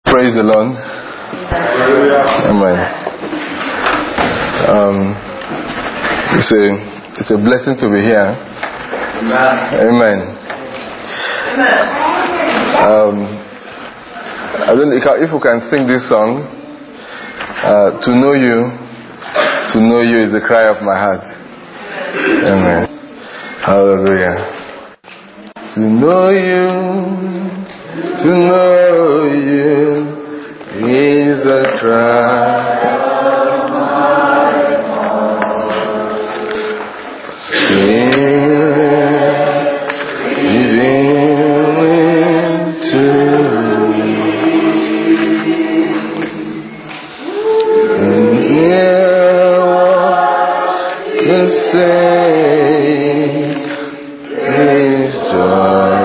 Praise the Lord. Amen. It's a blessing to be here. Amen. I don't know if we can sing this song. To know you is the cry of my heart. Amen. Hallelujah. To know you is a cry of my heart. Spirit, reveal into me, and hear what you say is joy.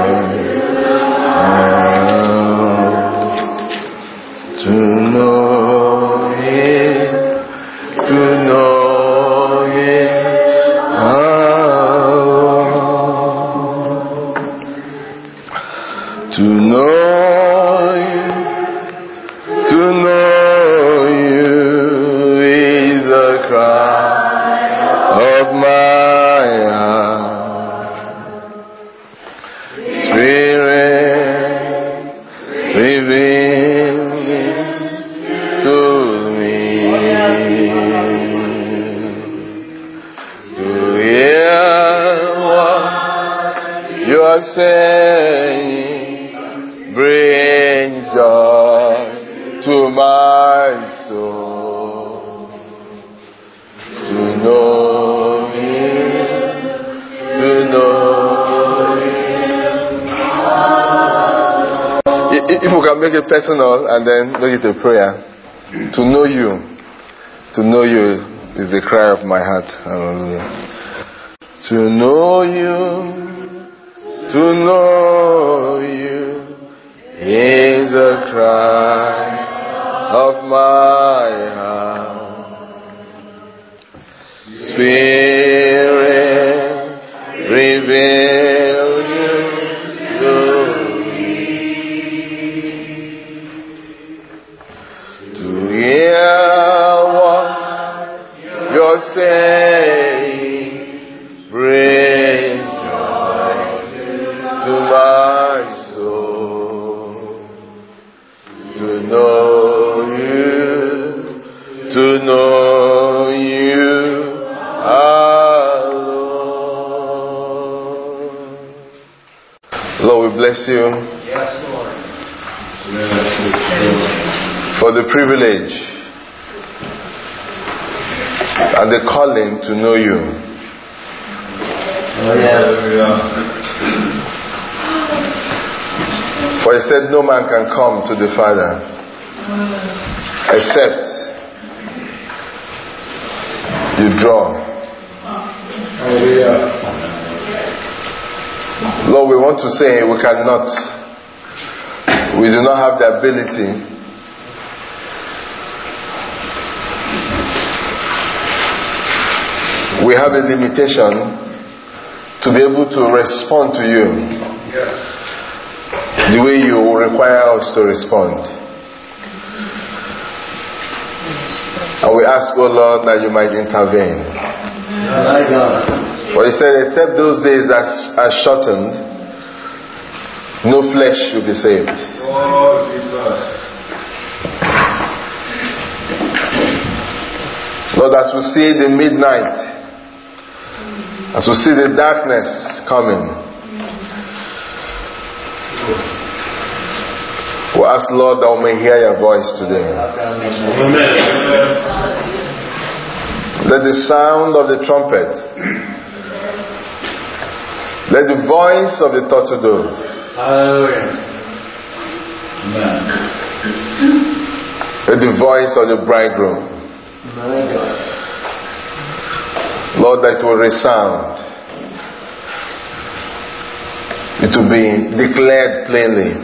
If we can make it personal and then make it a prayer. To know you is the cry of my heart. Hallelujah. To know you is the cry of my heart. Spirit, reveal you to me. To hear what you're saying brings joy to my soul. To know you alone. Lord, we bless you. Yes, Lord. For the privilege and the calling to know you. Oh, yes. For he said no man can come to the Father except you draw. Lord, we want to say we cannot. We do not have the ability we have a limitation to be able to respond to you the way you require us to respond. And we ask, oh Lord, that you might intervene. For he said, except those days are shortened, no flesh should be saved. Lord, as we see the midnight, as we see the darkness coming, we ask, Lord, that we may hear your voice today. Amen. Let the sound of the trumpet, let the voice of the turtle dove, let the voice of the bridegroom, Lord, that it will resound. It will be declared plainly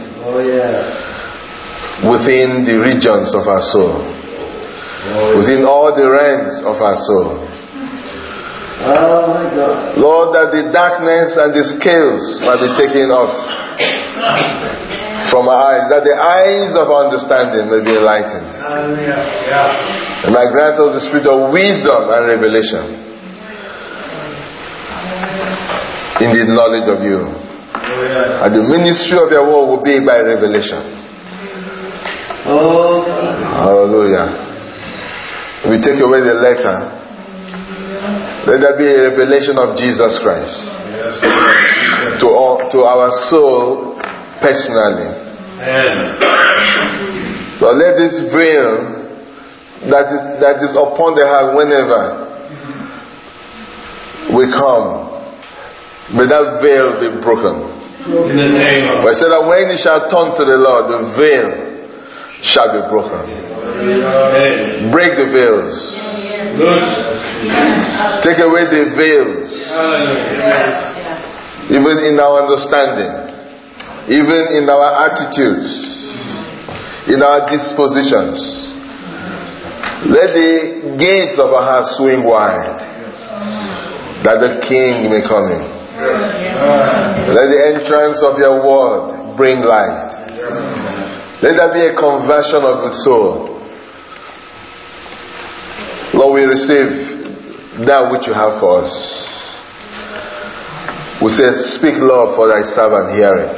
within the regions of our soul, within all the realms of our soul. Lord, that the darkness and the scales might be taken off from our eyes, that the eyes of our understanding may be enlightened. And might grant us the spirit of wisdom and revelation in the knowledge of you. And the ministry of your word will be by revelation. Hallelujah. We take away the letter. Let there be a revelation of Jesus Christ to our soul personally. So let this veil that is upon the heart whenever we come, may that veil be broken. In the name of God. But said that when he shall turn to the Lord, the veil shall be broken. Break the veils. Take away the veils. Even in our understanding, even in our attitudes, in our dispositions. Let the gates of our heart swing wide, that the King may come in. Let the entrance of your word bring light. Let there be a conversion of the soul. Lord, we receive that which you have for us. We say, speak, Lord, for thy servant hear it.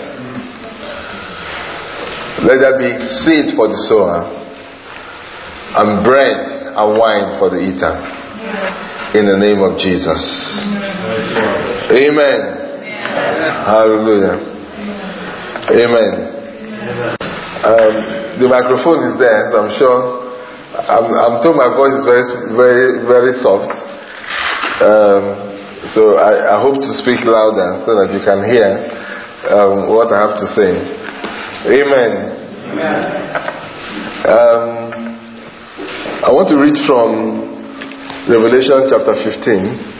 Let there be seed for the sower, and bread and wine for the eater. In the name of Jesus. Amen. Hallelujah. Amen. The microphone is there, so I'm sure. I'm told my voice is very, very, very soft. So I hope to speak louder so that you can hear what I have to say. Amen. I want to read from Revelation chapter 15.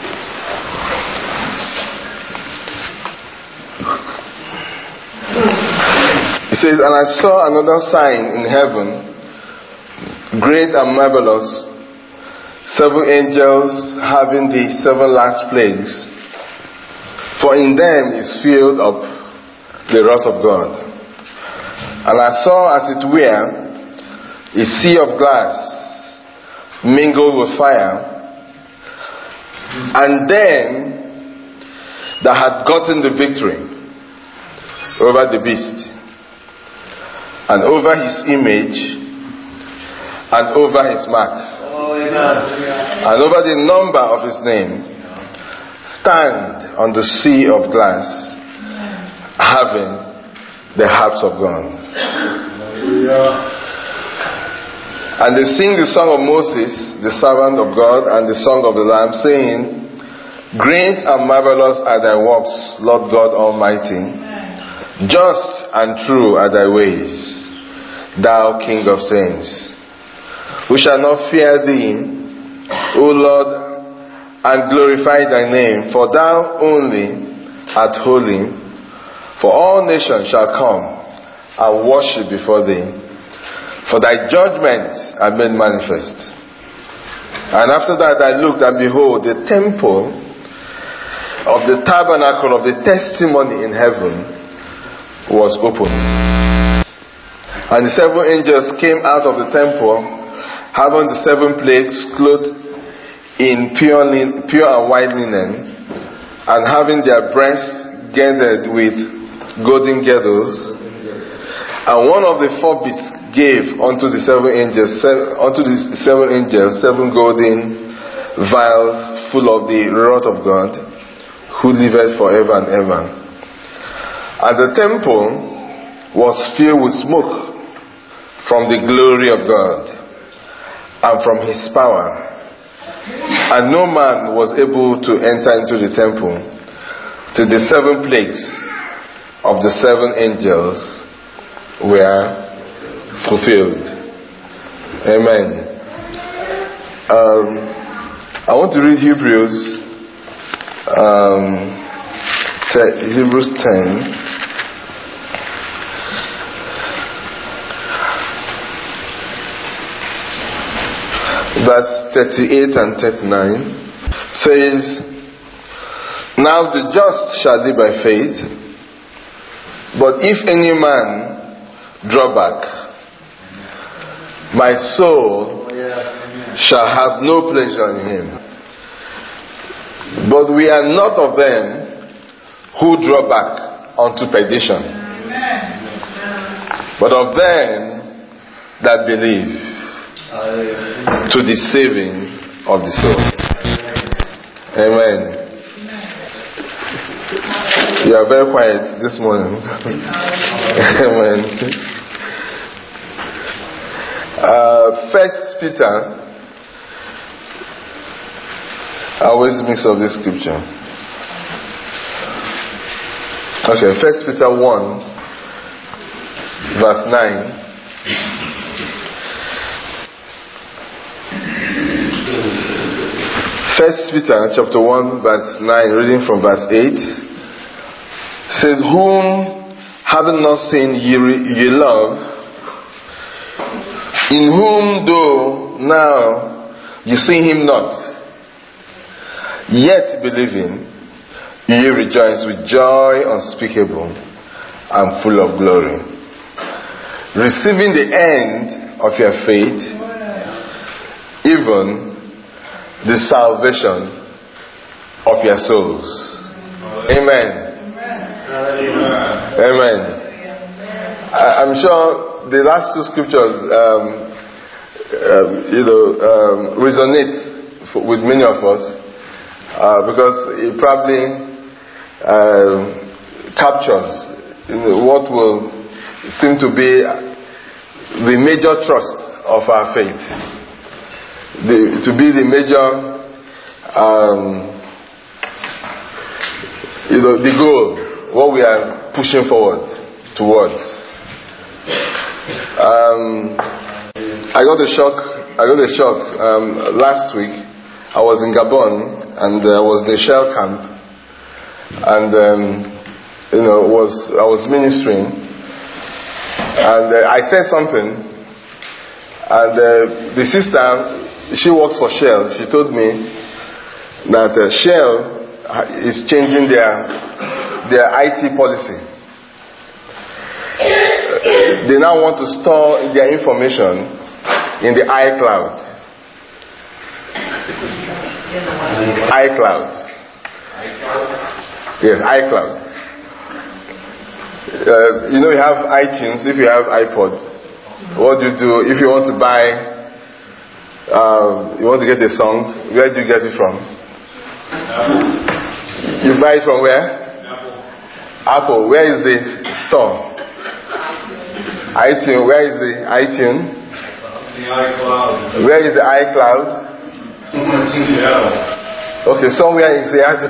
It says, and I saw another sign in heaven, great and marvelous, 7 angels having the 7 last plagues, for in them is filled up the wrath of God. And I saw, as it were, a sea of glass mingled with fire, and them that had gotten the victory over the beast, and over his image, and over his mark, and over the number of his name, stand on the sea of glass, having the harps of God. And they sing the song of Moses, the servant of God, and the song of the Lamb, saying, great and marvelous are thy works, Lord God Almighty. Just and true are thy ways, thou King of saints. We shall not fear thee, O Lord, and glorify thy name, for thou only art holy. For all nations shall come and worship before thee, for thy judgments are made manifest. And after that I looked, and behold, the temple of the tabernacle of the testimony in heaven was opened. And the 7 angels came out of the temple, having the 7 plagues, clothed in pure and white linen, and having their breasts girded with golden girdles. And one of the 4 beasts gave unto the 7 angels 7 golden vials full of the wrath of God, who liveth forever and ever. And the temple was filled with smoke from the glory of God and from his power. And no man was able to enter into the temple till the 7 plagues of the 7 angels were fulfilled. Amen. I want to read Hebrews 10. Verse 38 and 39 says, now the just shall live by faith, but if any man draw back. My soul shall have no pleasure in him. But we are not of them who draw back unto perdition, but of them that believe to the saving of the soul. Amen. You are very quiet this morning. Amen. 1 Peter. I always mix up this scripture. Okay, 1 Peter 1, verse 9. First Peter chapter 1, verse 9, reading from verse 8, says, whom having not seen ye love, in whom though now you see him not, yet believing, ye rejoice with joy unspeakable and full of glory, receiving the end of your faith, even the salvation of your souls. Amen. Amen. I'm sure the last two scriptures resonate with many of us, because it probably captures what will seem to be the major thrust of our faith, to be the major the goal, what we are pushing forward towards. I got a shock last week. I was in Gabon and I was in a shell camp, and I was ministering, and I said something, and the sister, she works for Shell. She told me that Shell is changing their IT policy. They now want to store their information in the iCloud. iCloud. Yes, iCloud. You have iTunes. If you have iPod, what do you do if you want to buy? You want to get a song? Where do you get it from? You buy it from where? Apple. Where is the store? iTunes. Where is the iTunes? The iCloud. Where is the iCloud? Okay, somewhere in Seattle.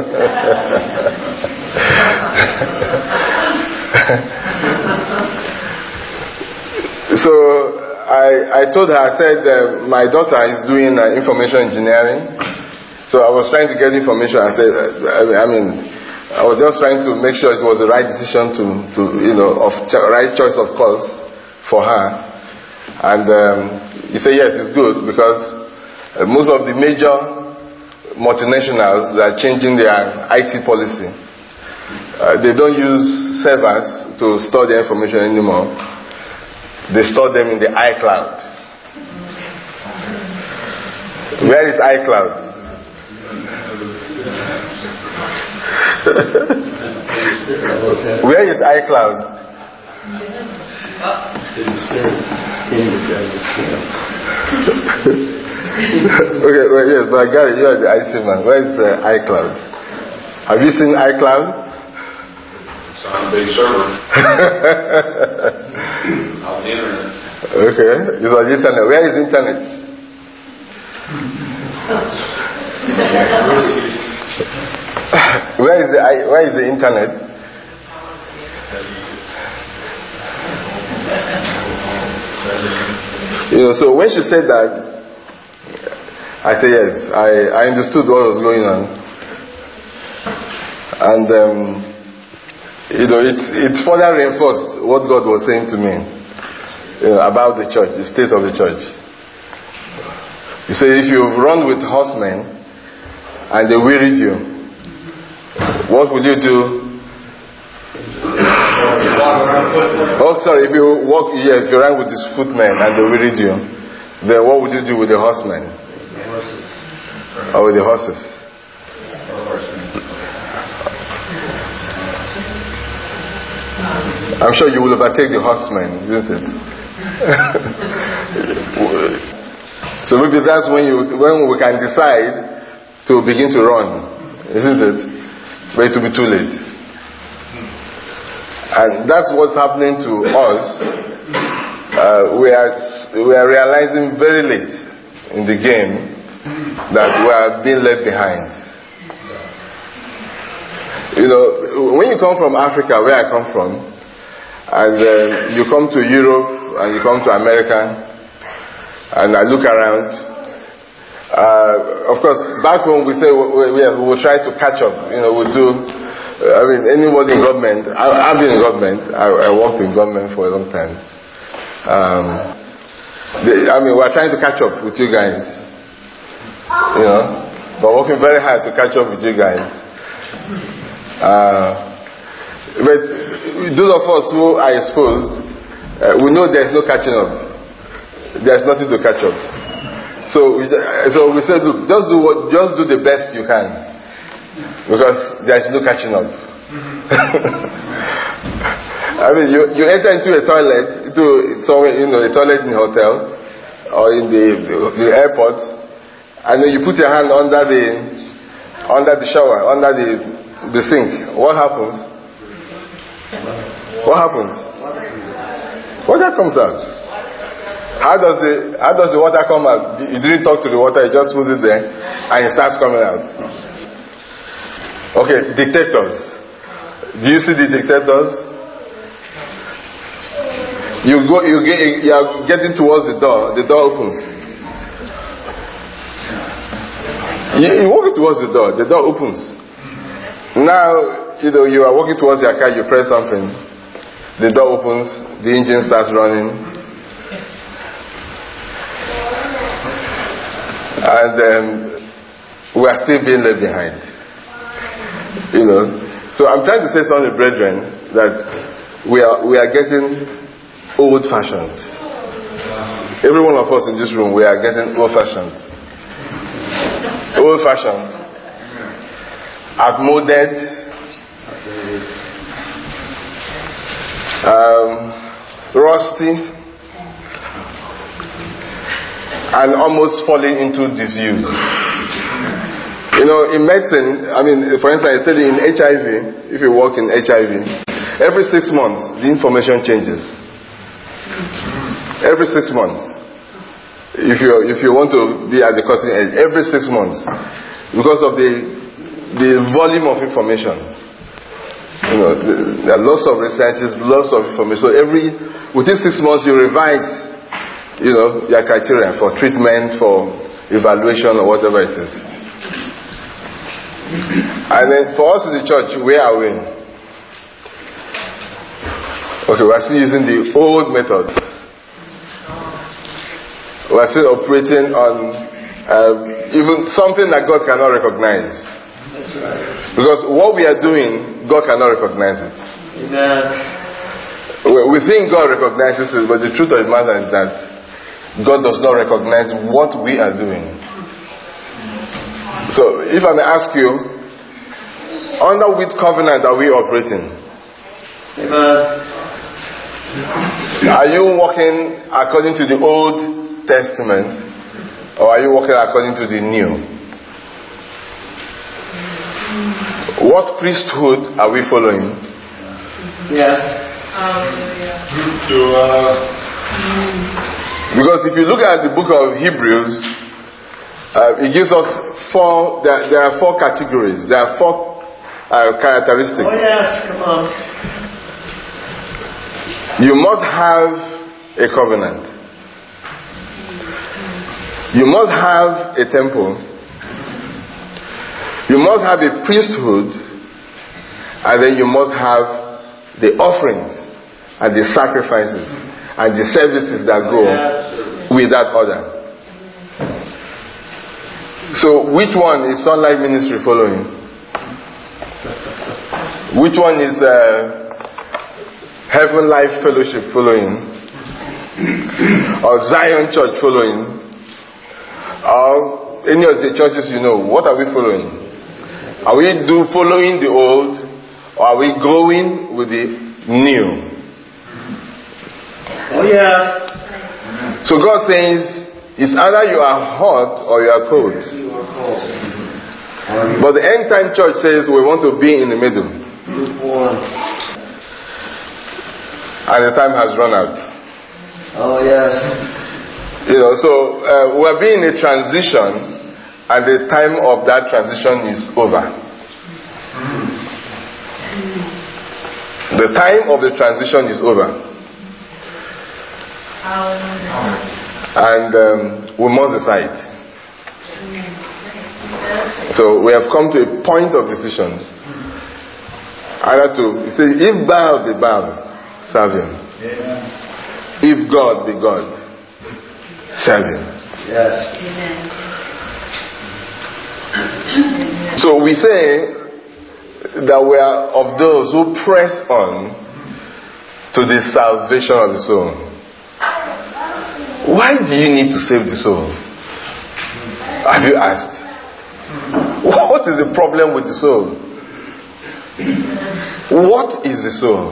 So I told her, I said, my daughter is doing information engineering. So I was trying to get information. I said, I was just trying to make sure it was the right decision right choice of course for her. And he said, yes, it's good, because most of the major multinationals that are changing their IT policy. They don't use servers to store their information anymore. They store them in the iCloud. Where is iCloud? Where is iCloud? Okay, well, yes, but I got it. You are the IT man. Where is iCloud? Have you seen iCloud? It's on a big server. On the internet. Okay, it's on the internet. Where is internet? Where is the internet? So when she said that, I said yes. I understood what was going on, and it further reinforced what God was saying to me about the church, the state of the church. He said, if you've run with horsemen and they wearied you, what will you do Oh, sorry, if you walk, yes, you ride with these footmen and they will read you, then what would you do with the horsemen? Or with the horses? I'm sure you will overtake the horsemen, isn't it? So maybe that's when we can decide to begin to run, isn't it? But it will be too late. And that's what's happening to us. We are realizing very late in the game that we are being left behind. You know, when you come from Africa, where I come from, and you come to Europe and you come to America, and I look around, of course, back home we say we will try to catch up. You know, we'll do. Anybody in government. I've been in government. I worked in government for a long time. We're trying to catch up with you guys. You know, but working very hard to catch up with you guys. But those of us who are exposed, we know there's no catching up. There's nothing to catch up. So we said, look, just do the best you can, because there's no catching up. You enter into a toilet, a toilet in a hotel or in the airport, and then you put your hand under the shower, under the sink. What happens? Water comes out. How does the water come out? You didn't talk to the water, you just put it there and it starts coming out. Okay, dictators. Do you see the dictators? You are getting towards the door opens. You walk towards the door opens. Now, you are walking towards your car, you press something, the door opens, the engine starts running, and we are still being left behind. So I'm trying to say something, brethren, that we are getting old-fashioned. Every one of us in this room, we are getting old-fashioned. Old-fashioned. Outmoded. Rusty. And almost falling into disuse. In medicine, for instance, I tell you in HIV, if you work in HIV, every 6 months, the information changes. Every 6 months. If you want to be at the cutting edge, every 6 months. Because of the volume of information. There are lots of researches, lots of information. So within 6 months you revise, your criteria for treatment, for evaluation, or whatever it is. And then for us in the church, where are we? Okay, we are still using the old method. We are still operating on even something that God cannot recognize. That's right. Because what we are doing, God cannot recognize it. Amen. We think God recognizes it, but the truth of the matter is that God does not recognize what we are doing. So, if I may ask you, under which covenant are we operating? Amen. Are you walking according to the Old Testament, or are you walking according to the New? What priesthood are we following? Yes. Because if you look at the book of Hebrews, it gives us there are 4 categories. There are 4 characteristics. Oh yes, come on. You must have a covenant. You must have a temple. You must have a priesthood. And then you must have the offerings and the sacrifices and the services that go with that order. So which one is Sunlight Ministry following? Which one is Heaven Life Fellowship following, or Zion Church following, or any of the churches you know, what are we following? Are we following the old, or are we going with the new? Oh yeah. So God says, it's either you are hot or you are cold. You are cold. But the end time church says we want to be in the middle. Lukewarm. And the time has run out. Oh yes. So we're being in a transition, and the time of that transition is over. The time of the transition is over. And we must decide. So we have come to a point of decision. Either to say, if Baal be Baal, serve him. If God be God, serve him. Yes. So we say that we are of those who press on to the salvation of the soul. Why do you need to save the soul? Have you asked? What is the problem with the soul? What is the soul?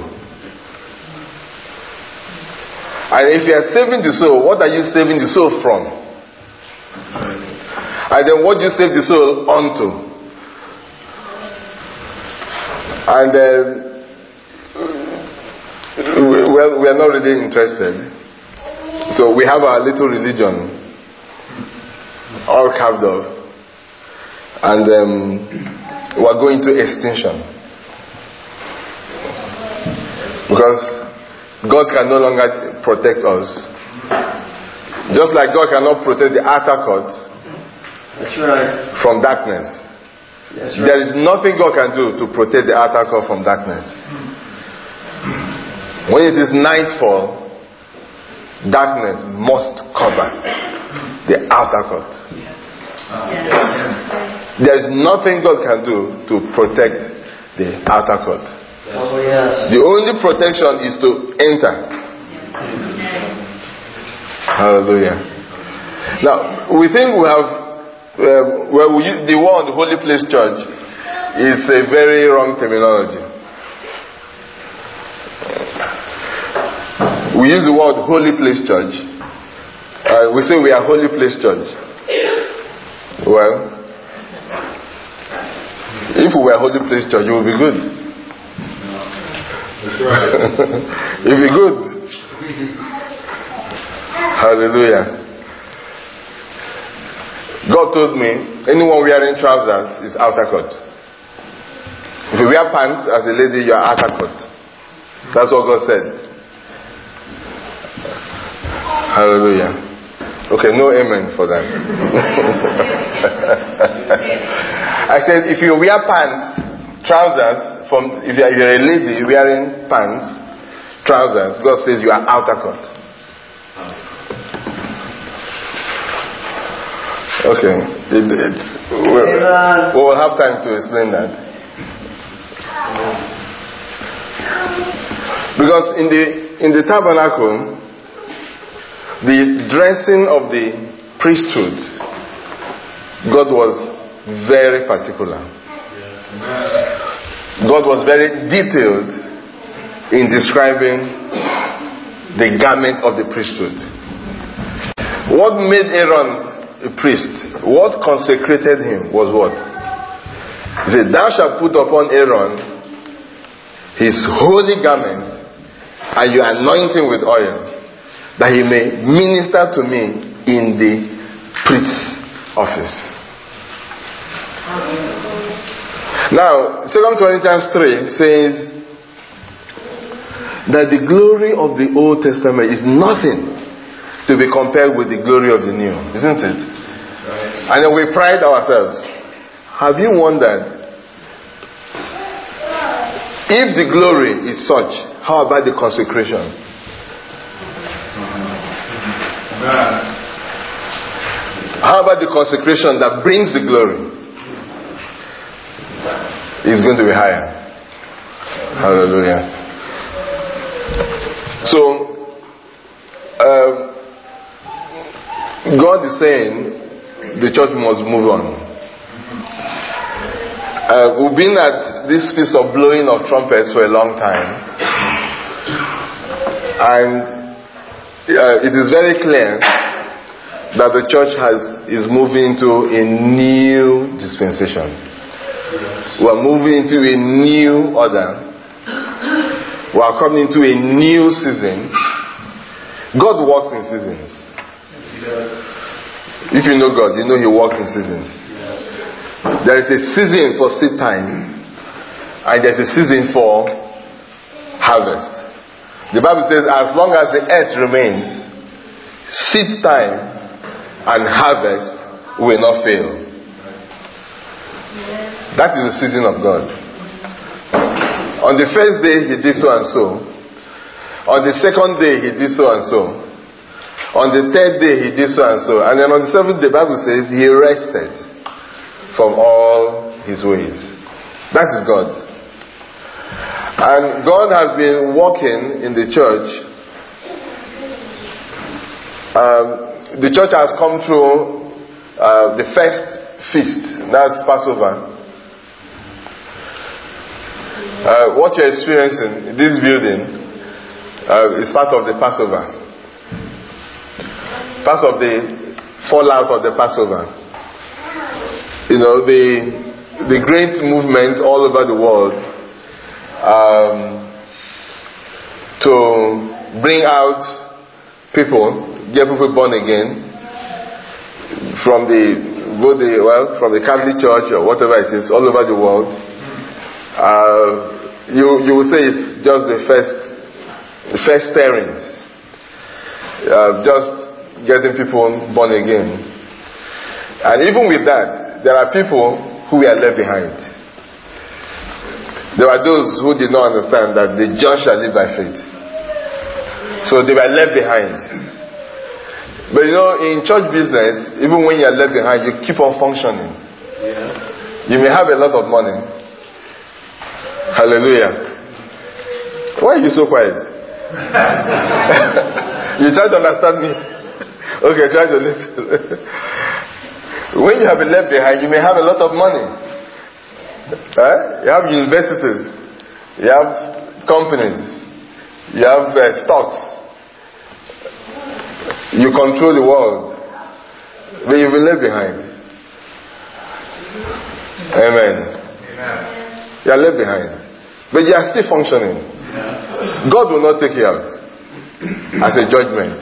And if you are saving the soul, what are you saving the soul from? And then what do you save the soul onto? And well, we are not really interested. So we have our little religion all carved off, and we are going to extinction because God can no longer protect us. Just like God cannot protect the outer court. That's right. From darkness. That's right. There is nothing God can do to protect the outer court from darkness. When it is nightfall, darkness must cover the outer court. There is nothing God can do to protect the outer court. Oh yes. The only protection is to enter. Hallelujah. Now, we think we have, the word Holy Place Church is a very wrong terminology. We use the word Holy Place Church. We say we are Holy Place Church. Well, if we were Holy Place Church, it would be good. That's right. It would be good. Hallelujah. God told me, anyone wearing trousers is outer court. If you wear pants as a lady, you are outer court. That's what God said. Hallelujah. Okay, no amen for that. I said, if you wear pants, trousers, if you're a lady wearing pants, trousers, God says you are outer court. Okay, we'll have time to explain that. Because in the tabernacle, the dressing of the priesthood, God was very particular. God was very detailed in describing the garment of the priesthood. What made Aaron a priest, what consecrated him was what? He said, thou shalt put upon Aaron his holy garment, and you anoint him with oil, that he may minister to me in the priest's office. Now, 2 Corinthians 3 says that the glory of the Old Testament is nothing to be compared with the glory of the New, isn't it? Right. And then we pride ourselves. Have you wondered, if the glory is such, how about the consecration? How about the consecration that brings the glory? It's going to be higher. Hallelujah. So, God is saying the church must move on. We've been at this feast of blowing of trumpets for a long time, and it is very clear that the church is moving into a new dispensation. We are moving into a new order. We are coming into a new season. God works in seasons. If you know God, you know He works in seasons. There is a season for seed time, and there is a season for harvest. The Bible says, as long as the earth remains, seed time and harvest will not fail. That is the season of God. On the first day, He did so and so. On the second day, He did so and so. On the third day, He did so and so. And then on the seventh day, the Bible says, He rested from all His ways. That is God. And God has been working in the church. The church has come through the first feast, that's Passover. What you're experiencing in this building is part of the Passover. Part of the fallout of the Passover. You know, the great movement all over the world to bring out people, get people born again from the Catholic Church or whatever it is, all over the world. You will say it's just the first stirrings, just getting people born again. And even with that, there are people who were left behind. There are those who did not understand that the just shall live by faith. So they were left behind. But you know, in church business, even when you are left behind, you keep on functioning. You may have a lot of money. Hallelujah. Why are you so quiet? You try to understand me? Okay, try to listen. When you have been left behind, you may have a lot of money. You have universities. You have companies. You have stocks. You control the world. But you've been left behind. Amen. You are left behind. But you are still functioning. God will not take you out as a judgment.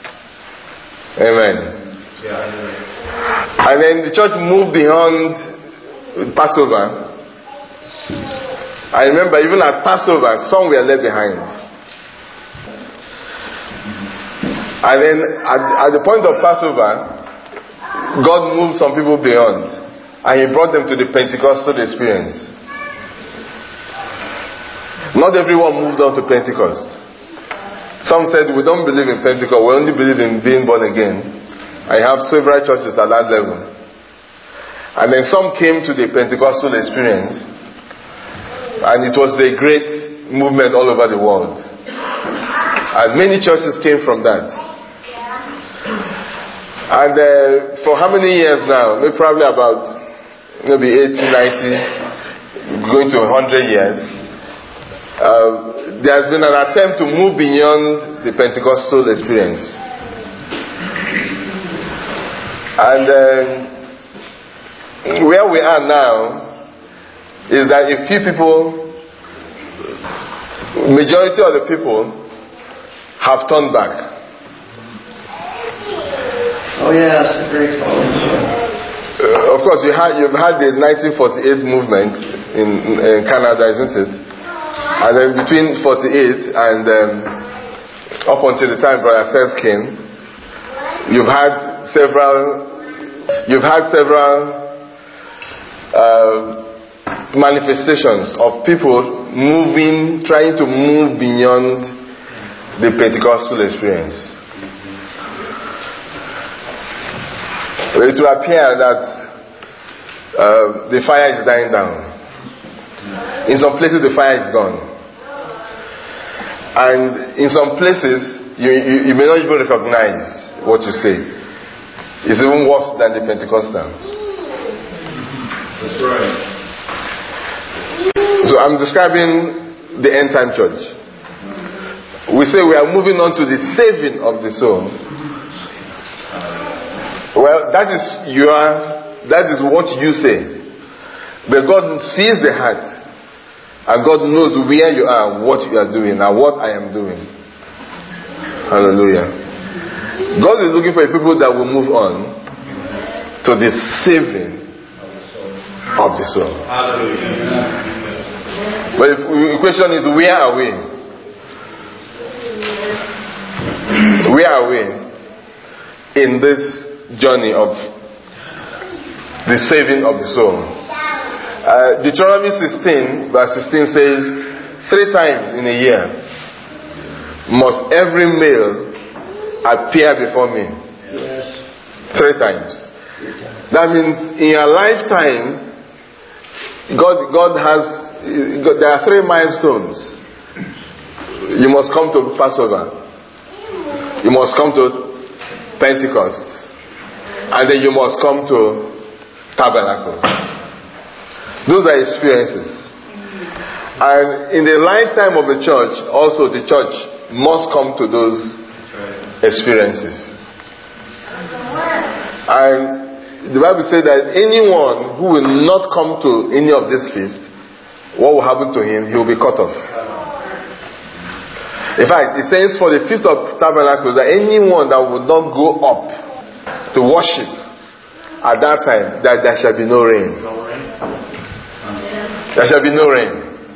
Amen. And then the church moved beyond Passover. I remember even at Passover, some were left behind. And then at the point of Passover, God moved some people beyond, and He brought them to the Pentecostal experience. Not everyone moved on to Pentecost. Some said, we don't believe in Pentecost, we only believe in being born again. I have several churches at that level. And then some came to the Pentecostal experience, and it was a great movement all over the world. And many churches came from that. And for how many years now? Maybe probably about maybe 80, 90, going to 100 years. There has been an attempt to move beyond the Pentecostal experience. And where we are now is that a few people, majority of the people, have turned back. Oh yes, great college. Of course, you've had the 1948 movement in Canada, isn't it? And then between 48 and up until the time Brother Seth came, you've had several manifestations of people trying to move beyond the Pentecostal experience. It will appear that the fire is dying down. In some places the fire is gone. And in some places, you may not even recognize what you say. It's even worse than the Pentecostal. That's right. So I'm describing the end time church. We say we are moving on to the saving of the soul. Well, that is what you say. But God sees the heart. And God knows where you are, what you are doing, and what I am doing. Hallelujah. God is looking for people that will move on to the saving of the soul. Hallelujah. But the question is, where are we? Where are we in this journey of the saving of the soul? Deuteronomy 16 verse 16 says, 3 times in a year must every male appear before me. Yes. 3 times. That means in your lifetime, there are 3 milestones. You must come to Passover. You must come to Pentecost. And then you must come to Tabernacles. Those are experiences. And in the lifetime of a church, also the church must come to those experiences. And the Bible says that anyone who will not come to any of these feasts, what will happen to him? He will be cut off. In fact, it says for the Feast of Tabernacles that anyone that would not go up to worship at that time, that there shall be no rain. There shall be no rain.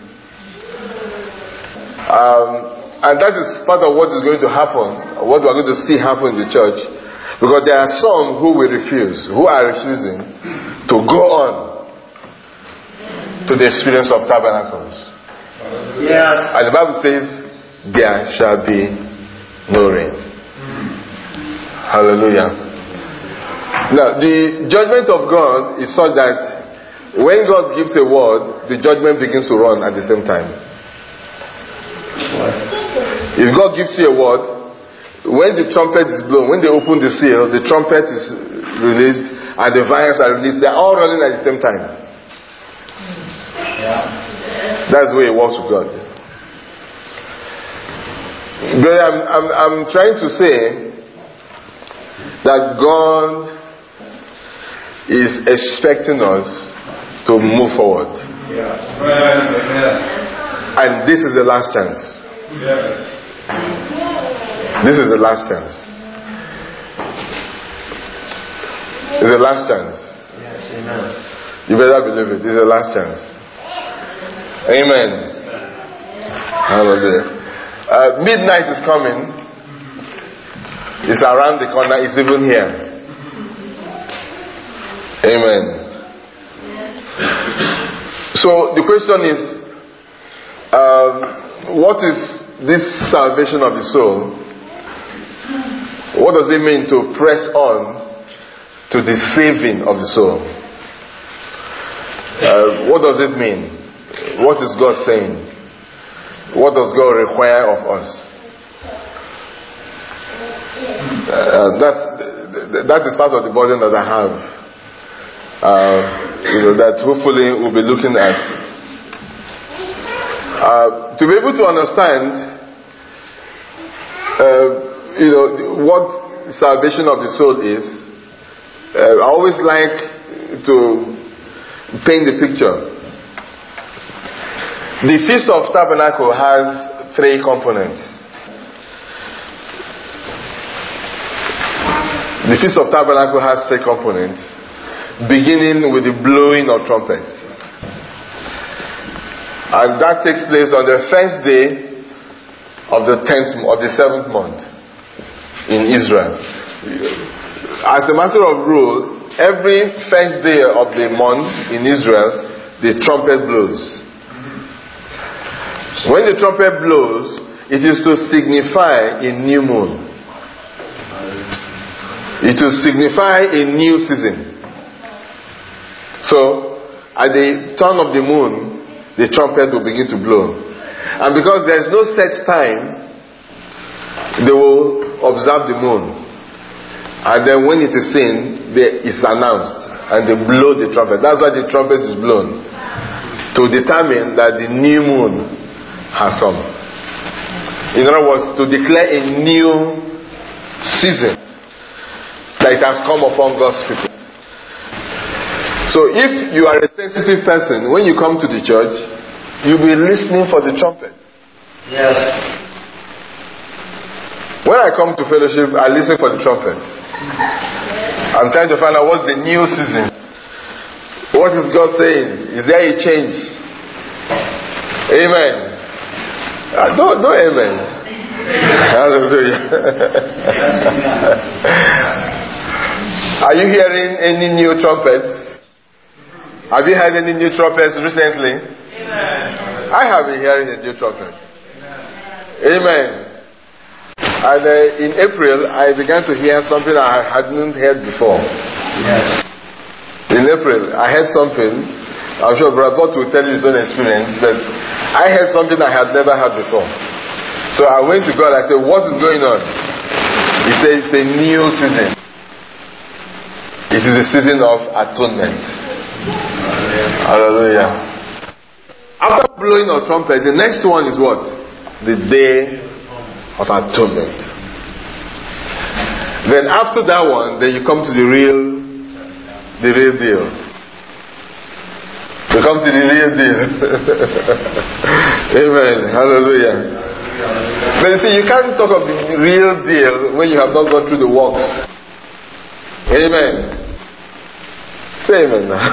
And that is part of what is going to happen, what we are going to see happen in the church. Because there are some who will refuse, who are refusing to go on to the experience of tabernacles. Yes. And the Bible says, there shall be no rain. Hallelujah. Now, the judgment of God is such that when God gives a word, the judgment begins to run at the same time. If God gives you a word, when the trumpet is blown, when they open the seal, the trumpet is released and the vials are released. They are all running at the same time. That's the way it works with God. But I'm trying to say that God is expecting us to move forward. And this is the last chance. This is the last chance. It's the last chance. You better believe it. This is the last chance. Amen. Hallelujah. Midnight is coming. It's around the corner. It's even here. Amen. So the question is, what is this salvation of the soul? What does it mean to press on to the saving of the soul? What does it mean? What is God saying? What does God require of us? That is part of the burden that I have. That hopefully we'll be looking at. To be able to understand, what salvation of the soul is, I always like to paint the picture. The Feast of Tabernacle has 3 components. The Feast of Tabernacle has 3 components, beginning with the blowing of trumpets. And that takes place on the first day of the 7th month in Israel. As a matter of rule, every first day of the month in Israel, the trumpet blows. When the trumpet blows, it is to signify a new moon. It will signify a new season. So, at the turn of the moon, the trumpet will begin to blow. And because there is no set time, they will observe the moon. And then when it is seen, it's announced. And they blow the trumpet. That's why the trumpet is blown. To determine that the new moon has come. In other words, to declare a new season that it has come upon God's people. So if you are a sensitive person, when you come to the church, you'll be listening for the trumpet. Yes. When I come to fellowship, I listen for the trumpet. I'm trying to find out what's the new season. What is God saying? Is there a change? Amen. Don't amen. Hallelujah. Are you hearing any new trumpets? Have you heard any new trumpets recently? Amen. I have been hearing a new trumpet. Amen. And in April, I began to hear something I hadn't heard before. Yes. In April, I heard something. I'm sure Brother Bott will tell you his own experience, but I heard something I had never heard before. So I went to God. I said, "What is going on?" He said, "It's a new season. It is a season of atonement." Hallelujah. After blowing of trumpet, the next one is what? The day of atonement. Then after that one, then you come to the real deal. You come to the real deal. Amen. Hallelujah. But you see, you can't talk of the real deal when you have not gone through the works. Amen. Say amen now.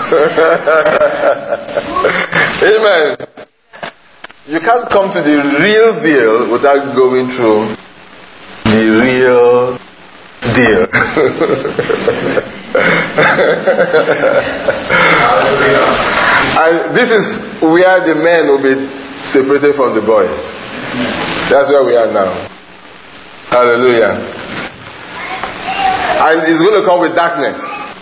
Amen. You can't come to the real deal without going through the real deal. And this is where the men will be separated from the boys. That's where we are now. Hallelujah. And it's going to come with darkness.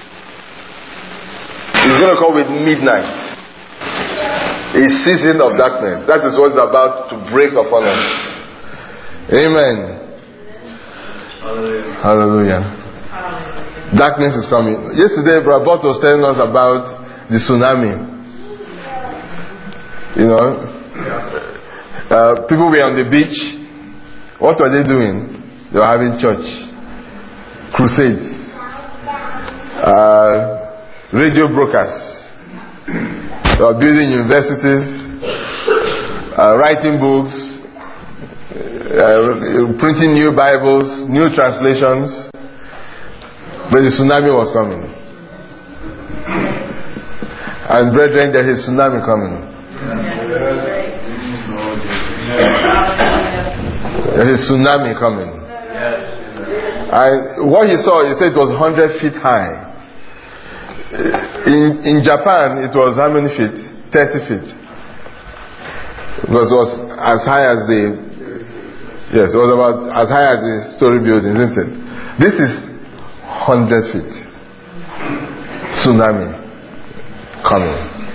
It's going to come with midnight. A season of darkness. That is what's about to break upon us. Amen. Hallelujah. Hallelujah. Darkness is coming. Yesterday, Brother Bott was telling us about the tsunami. You know, people were on the beach. What were they doing? They were having church, crusades, radio broadcasts. They were building universities, writing books, printing new Bibles, new translations. But the tsunami was coming. And brethren, there is a tsunami coming. There is a tsunami coming. And what he saw, he said it was 100 feet high. In Japan, it was how many feet? 30 feet. Because it was as high as it was about as high as the story building, isn't it? This is 100 feet. Tsunami coming.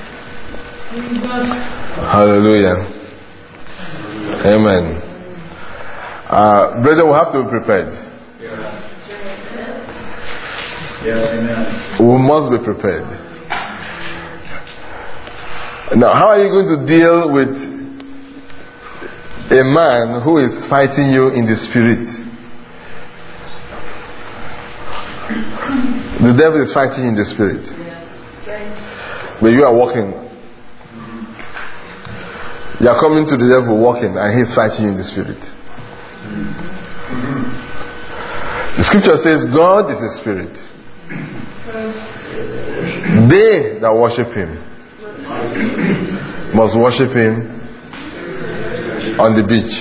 Hallelujah. Amen. Brother, we have to be prepared. Yes, amen. We must be prepared. Now, how are you going to deal with a man who is fighting you in the spirit? The devil is fighting you in the spirit. But you are walking. You are coming to the devil walking, and he is fighting you in the spirit. The scripture says God is a spirit. They that worship him must worship him on the beach.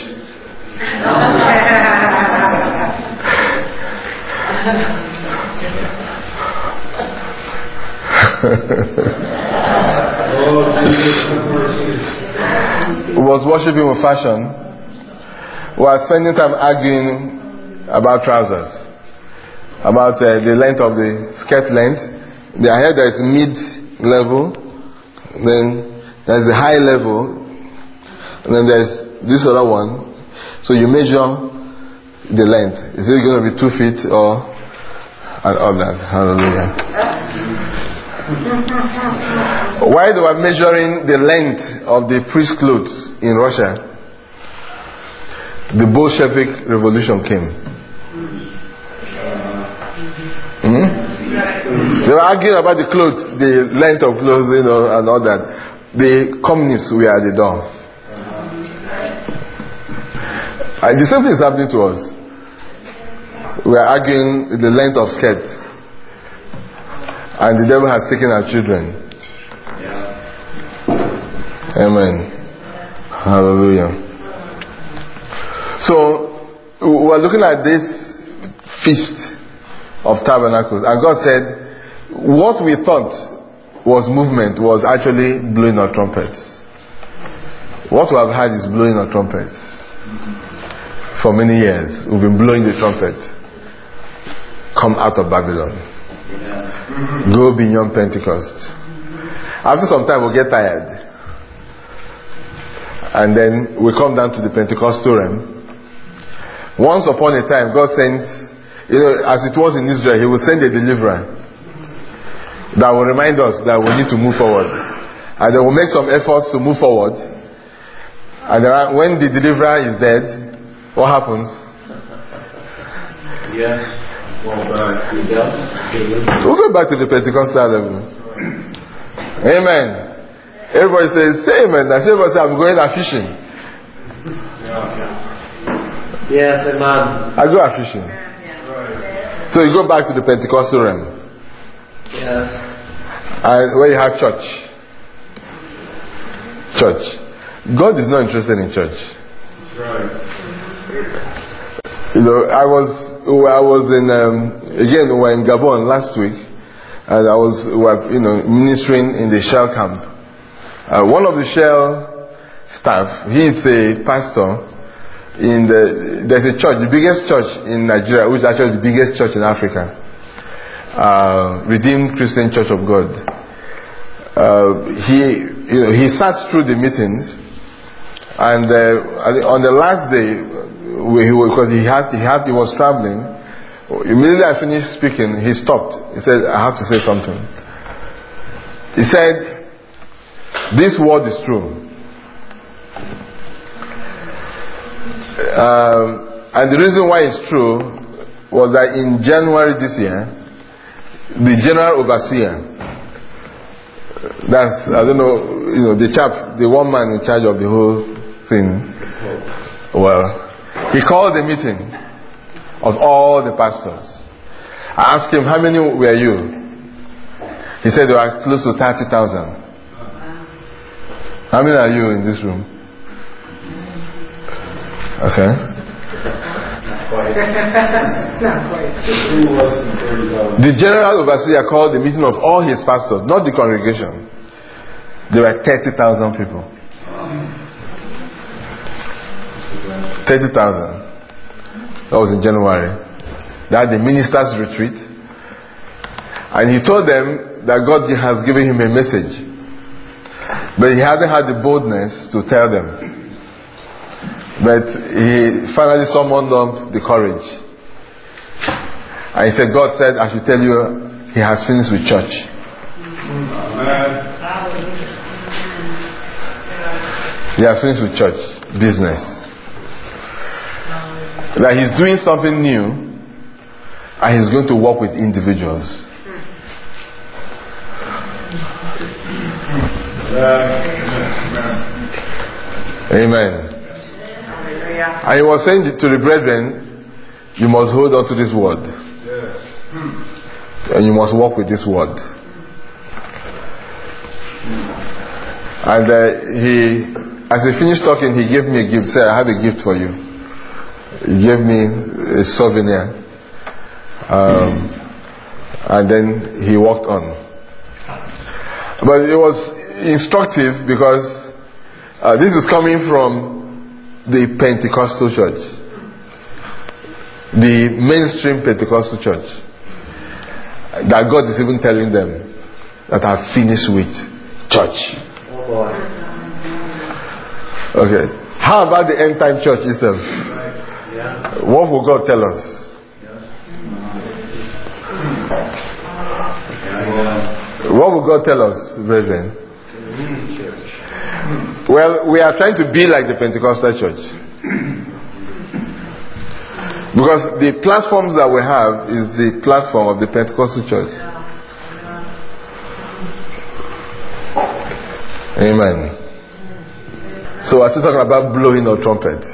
Was worshiping with fashion. Was spending time arguing about trousers, about the length of the skirt length. I heard there is mid-level, then there is a high level, and then there is this other one. So you measure the length. Is it going to be 2 feet or and all that? Hallelujah. While they were measuring the length of the priest's clothes in Russia, the Bolshevik revolution came. They were arguing about the clothes, the length of clothes, and all that. The communists were at the door. And the same thing is happening to us. We are arguing the length of skirt, and the devil has taken our children. Amen. Hallelujah. So we are looking at this feast of tabernacles, and God said what we thought was movement was actually blowing our trumpets. What we have had is blowing our trumpets. For many years we've been blowing the trumpet. Come out of Babylon. Go beyond Pentecost. After some time we'll get tired, and then we come down to the Pentecostal realm. Once upon a time God sent, as it was in Israel, He will send a deliverer that will remind us that we need to move forward, and then we'll make some efforts to move forward, and when the deliverer is dead, what happens? We'll go back to the Pentecostal level. Amen. Everybody says, say amen. I say, everybody say, I'm going fishing. Yes, amen. I go fishing. So you go back to the Pentecostal realm. Yes. And where you have church. God is not interested in church. Right. I was in again we were in Gabon last week, and I was ministering in the Shell camp. One of the Shell staff, he is a pastor there's a church, the biggest church in Nigeria, which is actually the biggest church in Africa, Redeemed Christian Church of God. He sat through the meetings, and on the last day, because he was traveling, immediately I finished speaking, he stopped. He said, I have to say something. He said, this word is true. And the reason why it's true was that in January this year, the general overseer, that's, I don't know, the one man in charge of the whole thing, he called a meeting of all the pastors. I asked him, how many were you? He said there were close to 30,000. How many are you in this room? Okay. The general overseer called the meeting of all his pastors, not the congregation. There were 30,000 people. 30,000. That was in January. They had the ministers' retreat, and he told them that God has given him a message, but he hadn't had the boldness to tell them. But he finally summoned up the courage, and he said, God said I should tell you He has finished with church. He has finished with church business. That He's doing something new, and He's going to work with individuals. Amen. And He was saying to the brethren, you must hold on to this word, and you must walk with this word. And as he finished talking, he gave me a gift. Said, I have a gift for you. He gave me a souvenir, and then he walked on. But it was instructive because this is coming from the Pentecostal church, the mainstream Pentecostal church, that God is even telling them that I've finished with church. Okay. How about the end time church itself? What will God tell us? What will God tell us, brethren? Well, we are trying to be like the Pentecostal church. Because the platforms that we have is the platform of the Pentecostal church. Amen. So we're still talking about blowing of trumpets.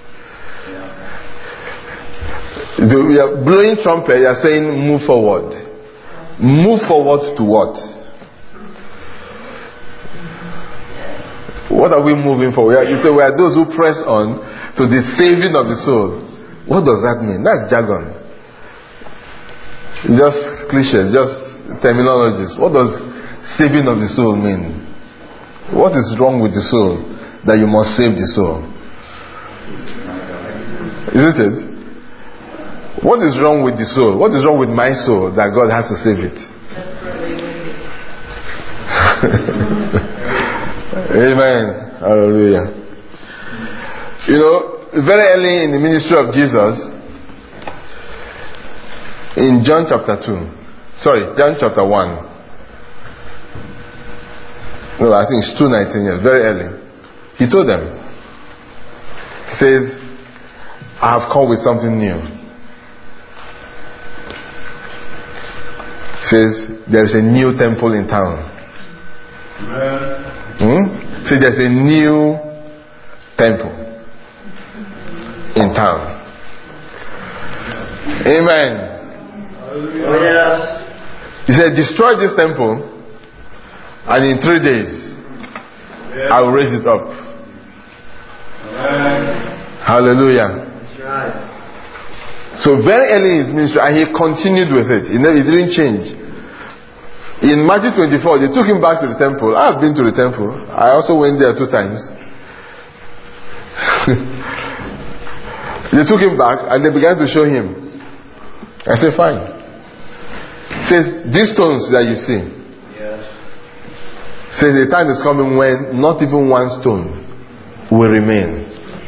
We are blowing trumpet, you are saying move forward. Move forward to what? What are we moving for? You say we are those who press on to the saving of the soul. What does that mean? That's jargon. Just cliches, just terminologies. What does saving of the soul mean? What is wrong with the soul that you must save the soul? Isn't it? What is wrong with the soul? What is wrong with my soul that God has to save it? Amen. Hallelujah. You know, very early in the ministry of Jesus, in John chapter 1. No, I think it's 2:19 years, very early. He told them, he says, I have come with something new. He says, there is a new temple in town. See, there's a new temple in town. Amen. Oh, yes. He said, destroy this temple, and in 3 days, I will raise it up. Hallelujah. That's right. So very early in his ministry, and he continued with it. It didn't change. In Matthew 24, they took him back to the temple. I have been to the temple. I also went there 2 times. They took him back and they began to show him. I said, fine. He says, these stones that you see, says the time is coming when not even one stone will remain.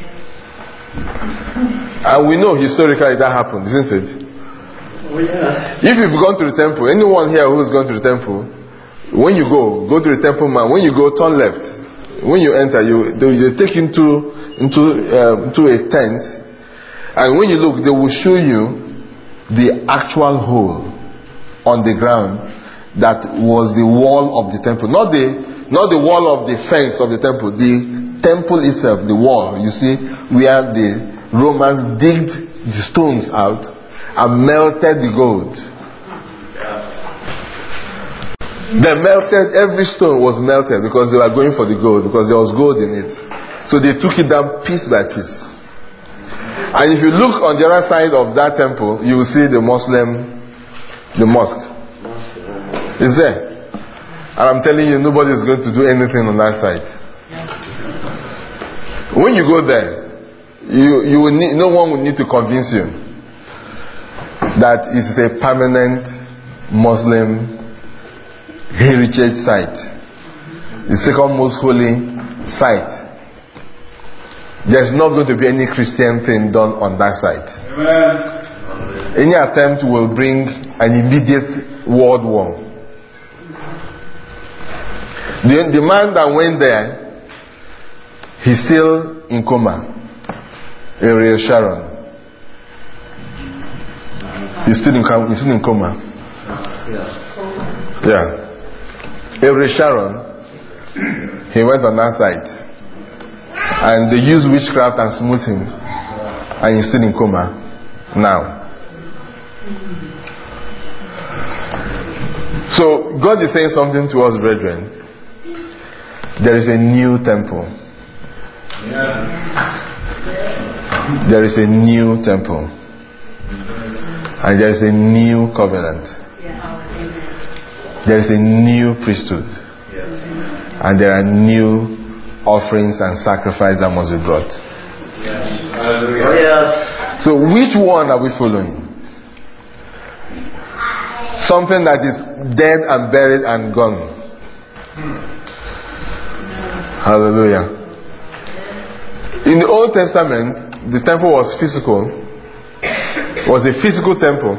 And we know historically that happened, isn't it? Oh, yes. If you've gone to the temple, anyone here who's gone to the temple, when you go to the temple mount. When you go, turn left. When you enter, they take you into a tent, and when you look, they will show you the actual hole on the ground that was the wall of the temple, not the wall of the fence of the temple, the temple itself, the wall. You see where the Romans digged the stones out and melted the gold. They melted, every stone was melted because they were going for the gold, because there was gold in it. So they took it down piece by piece. And if you look on the other side of that temple, you will see the mosque. It's there. And I'm telling you, nobody is going to do anything on that side. When you go there, you will need, no one will need to convince you that it is a permanent Muslim heritage site, the second most holy site. There's not going to be any Christian thing done on that site. Amen. Any attempt will bring an immediate world war. The man that went there, he's still in coma. Ariel Sharon. He's still in coma. Yeah. Ariel Sharon, he went on that side. And they used witchcraft and smote him. And he's still in coma now. So God is saying something to us, brethren. There is a new temple. There is a new temple. And there is a new covenant. There is a new priesthood. And there are new offerings and sacrifices that must be brought. Oh, yes. So which one are we following? Something that is dead and buried and gone. Hallelujah. In the Old Testament, the temple was physical, was a physical temple.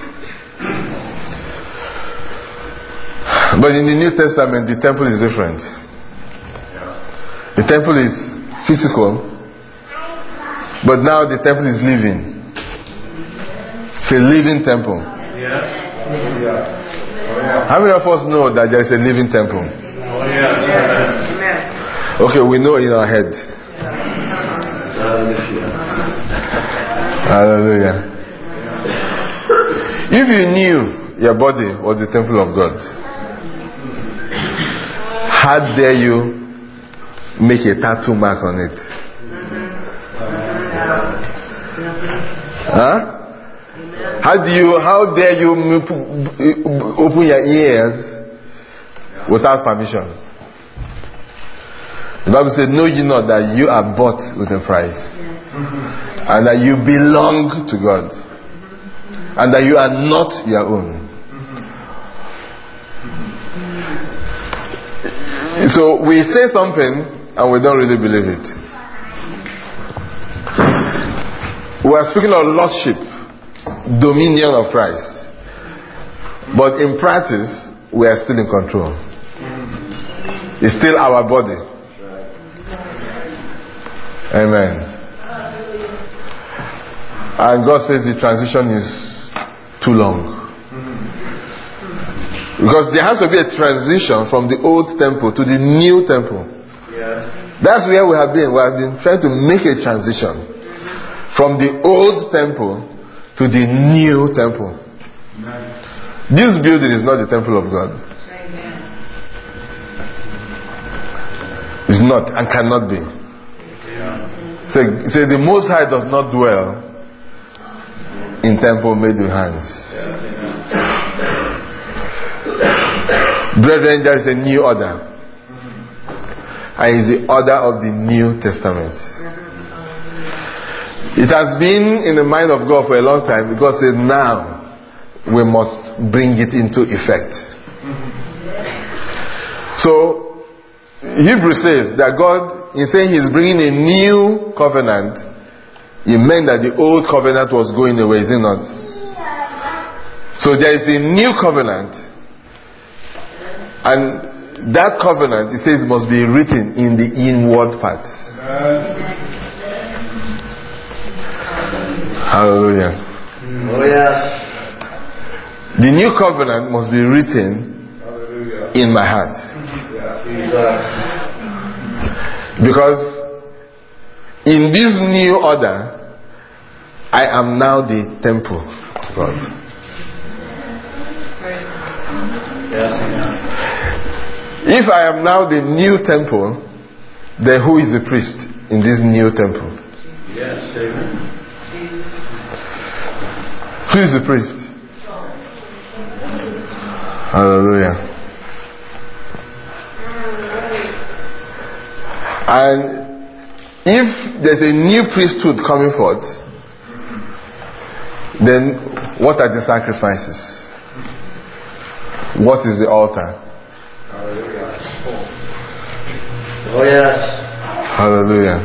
But in the New Testament, the temple is different. The temple is physical, but now the temple is living. It's a living temple. How many of us know that there is a living temple? Okay, we know in our head. Hallelujah. If you knew your body was the temple of God, how dare you make a tattoo mark on it? Huh? How dare you open your ears without permission? The Bible said, know ye not that you are bought with a price, and that you belong to God, and that you are not your own. So we say something and we don't really believe it. We are speaking of lordship, dominion of Christ, but in practice we are still in control. It's still our body. Amen. And God says the transition is too long. Because there has to be a transition from the old temple to the new temple. That's where we have been. We have been trying to make a transition from the old temple to the new temple. This building is not the temple of God. It's not and cannot be. Say the Most High does not dwell in temple made with hands. Brethren, there is a new order, and it's the order of the New Testament. It has been in the mind of God for a long time, because said now we must bring it into effect. So Hebrews says that God, in saying He's bringing a new covenant, it meant that the old covenant was going away, is it not? So there is a new covenant, and that covenant, it says, must be written in the inward parts. Hallelujah. Oh yes. The new covenant must be written in my heart. Because in this new order, I am now the temple of God. If I am now the new temple, then who is the priest in this new temple? Yes, amen. Who is the priest? Hallelujah. And if there's a new priesthood coming forth, then what are the sacrifices? What is the altar? Oh yes. Hallelujah.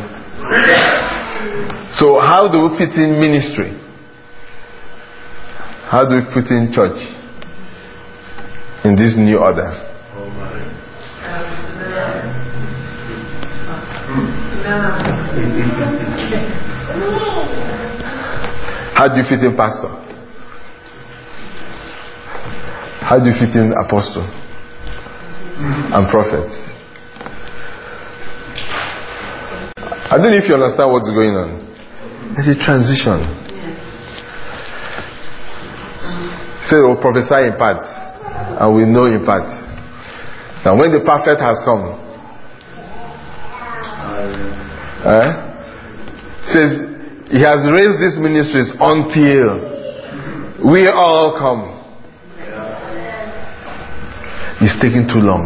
So how do we fit in ministry? How do we fit in church in this new order? How do you fit in pastor? How do you fit in apostle and prophets? I don't know if you understand what's going on. There's a transition. Say, we'll prophesy in part, and we know in part. Now when the prophet has come, says he has raised these ministries until we all come. It's taking too long.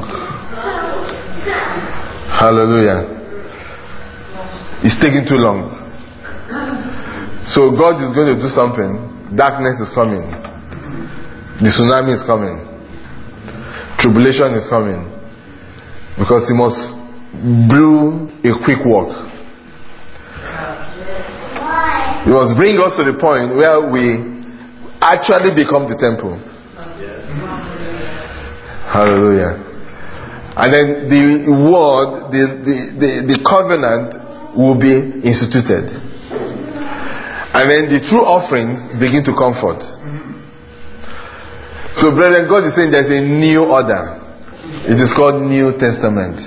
Hallelujah. It's taking too long. So God is going to do something. Darkness is coming. The tsunami is coming. Tribulation is coming. Because He must brew a quick work. He must bring us to the point where we actually become the temple. Hallelujah. And then the word, the covenant will be instituted. And then the true offerings begin to comfort. So, brethren, God is saying there's a new order. It is called New Testament.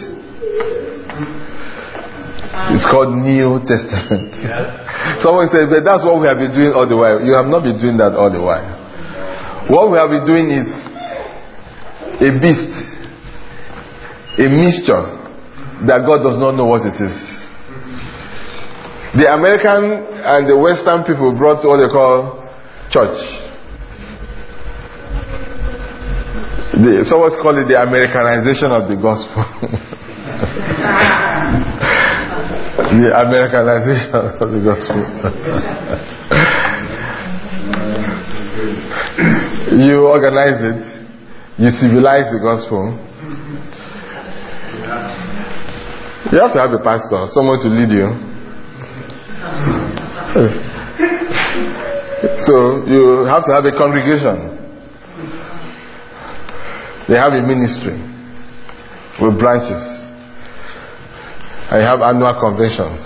It's called New Testament. Someone says, but that's what we have been doing all the while. You have not been doing that all the while. What we have been doing is a beast, a mixture that God does not know what it is. The American and the Western people brought what they call church. Someone call it the Americanization of the gospel. The Americanization of the gospel. You organize it, you civilize the gospel. You have to have a pastor, someone to lead you. So you have to have a congregation. They have a ministry with branches. And you have annual conventions.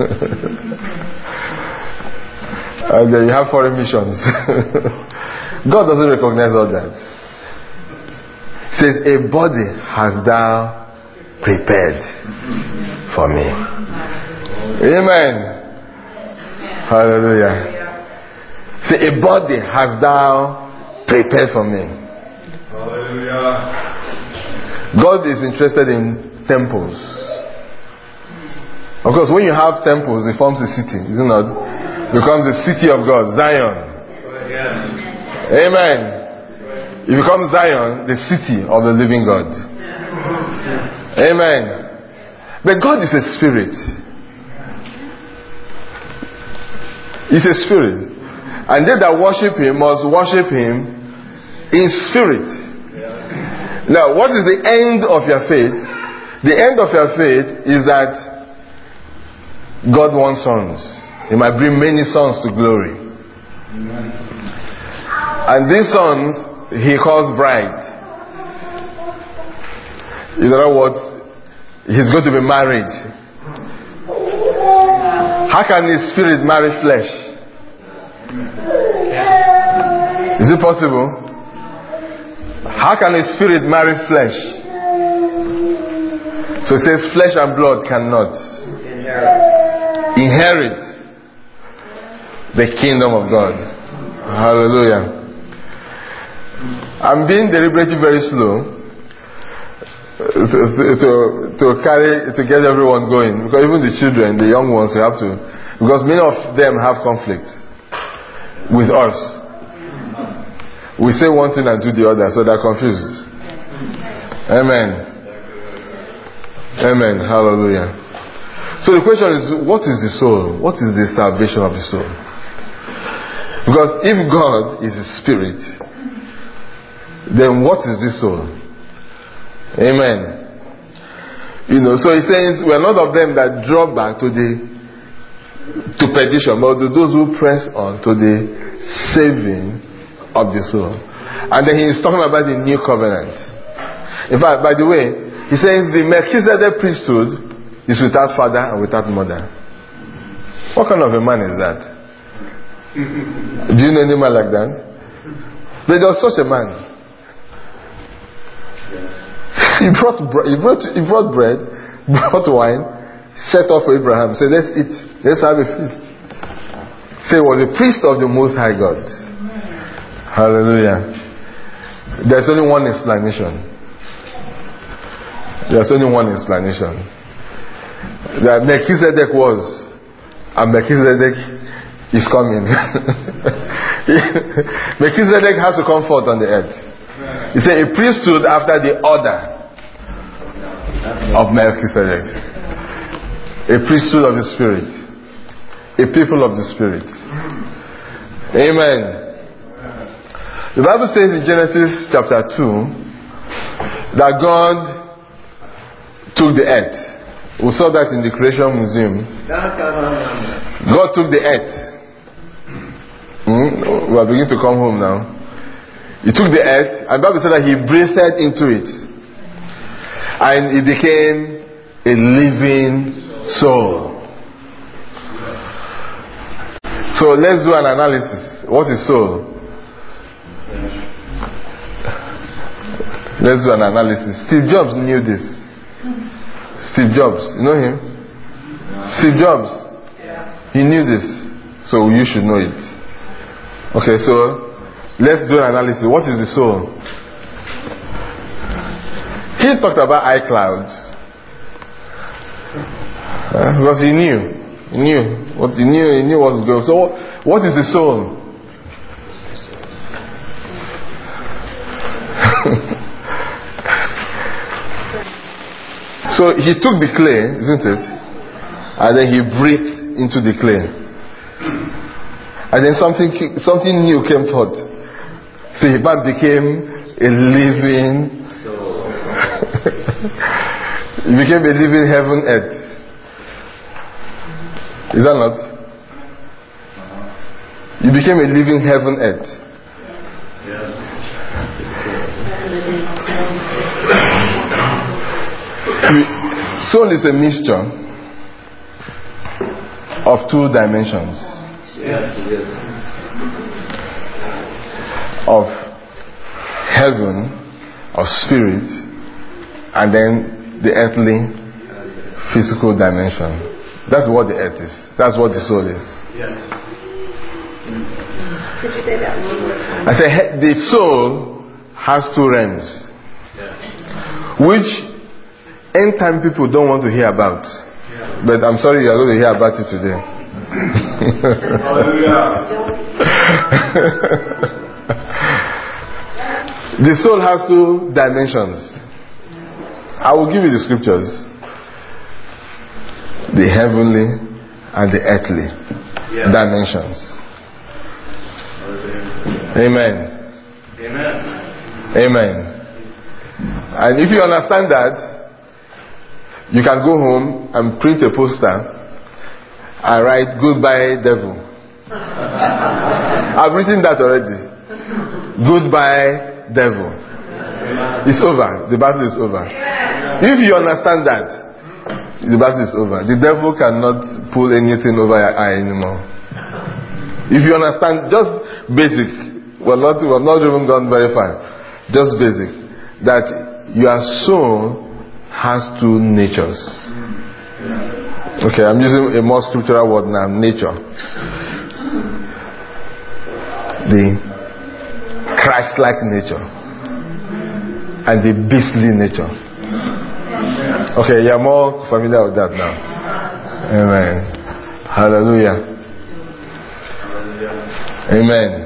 And then you have foreign missions. God doesn't recognize all that. He says, a body hast thou prepared for me. Amen. Hallelujah. Say, a body hast thou prepared for me. Hallelujah. God is interested in temples. Of course, when you have temples, it forms a city, is it not? It becomes the city of God, Zion. Amen. It becomes Zion, the city of the living God. Amen. But God is a spirit. He's a spirit. And they that worship Him must worship Him in spirit. Now, what is the end of your faith? The end of your faith is that God wants sons. He might bring many sons to glory. And these sons, He calls bride. In other words, He's going to be married. How can His spirit marry flesh? Is it possible? How can a spirit marry flesh? So it says flesh and blood cannot inherit the kingdom of God. Hallelujah. I'm being deliberately very slow to get everyone going, because even the children, the young ones, they have to, because many of them have conflict with us. We say one thing and do the other, so they're confused. Amen. Amen. Hallelujah. So the question is, what is the soul? What is the salvation of the soul? Because if God is a spirit, then what is the soul? Amen. You know, so he says, we are not of them that draw back to perdition, but to those who press on to the saving of the soul. And then he is talking about the new covenant. In fact, by the way, he says the Melchizedek priesthood is without father and without mother. What kind of a man is that? Do you know any man like that? But there was such a man. He brought bread, brought wine, set off for Abraham, said, let's eat, let's have a feast. Say, he was a priest of the Most High God. Hallelujah. There's only one explanation. There's only one explanation. That Melchizedek was, and Melchizedek is coming. Melchizedek has to come forth on the earth. He said, a priesthood after the order of Melchizedek. A priesthood of the Spirit. A people of the Spirit. Amen. The Bible says in Genesis chapter 2 that God took the earth. We saw that in the Creation Museum. God took the earth We are beginning to come home now. He took the earth, and the Bible said that he breathed into it, and it became a living soul. So let's do an analysis. What is soul? Let's do an analysis. Steve Jobs knew this. Steve Jobs, you know him? Steve Jobs, he knew this, so you should know it. Okay, so let's do an analysis. What is the soul? He talked about iCloud because he knew what was going on. So what is the soul? So he took the clay, isn't it? And then he breathed into the clay. And then something new came forth. So the man became a living soul. He became a living heaven earth. Is that not? You became a living heaven earth. Soul is a mixture of two dimensions. Of heaven, of spirit, and then the earthly physical dimension. That's what the earth is. That's what the soul is. Could you say that one more time? I said the soul has two realms, which end time people don't want to hear about. But I'm sorry, you're going to hear about it today. The soul has two dimensions. I will give you the scriptures. The heavenly and the earthly dimensions. Amen. Amen. And if you understand that, you can go home and print a poster and write "Goodbye, devil." I've written that already. Goodbye, devil. It's over. The battle is over. If you understand that, the battle is over. The devil cannot pull anything over your eye anymore. If you understand, just basic. We're not even gone very far. Just basic. That your soul has two natures. Okay, I'm using a more scriptural word now, nature. The Christ-like nature and the beastly nature. Okay, you're more familiar with that now. Amen. Hallelujah. Amen.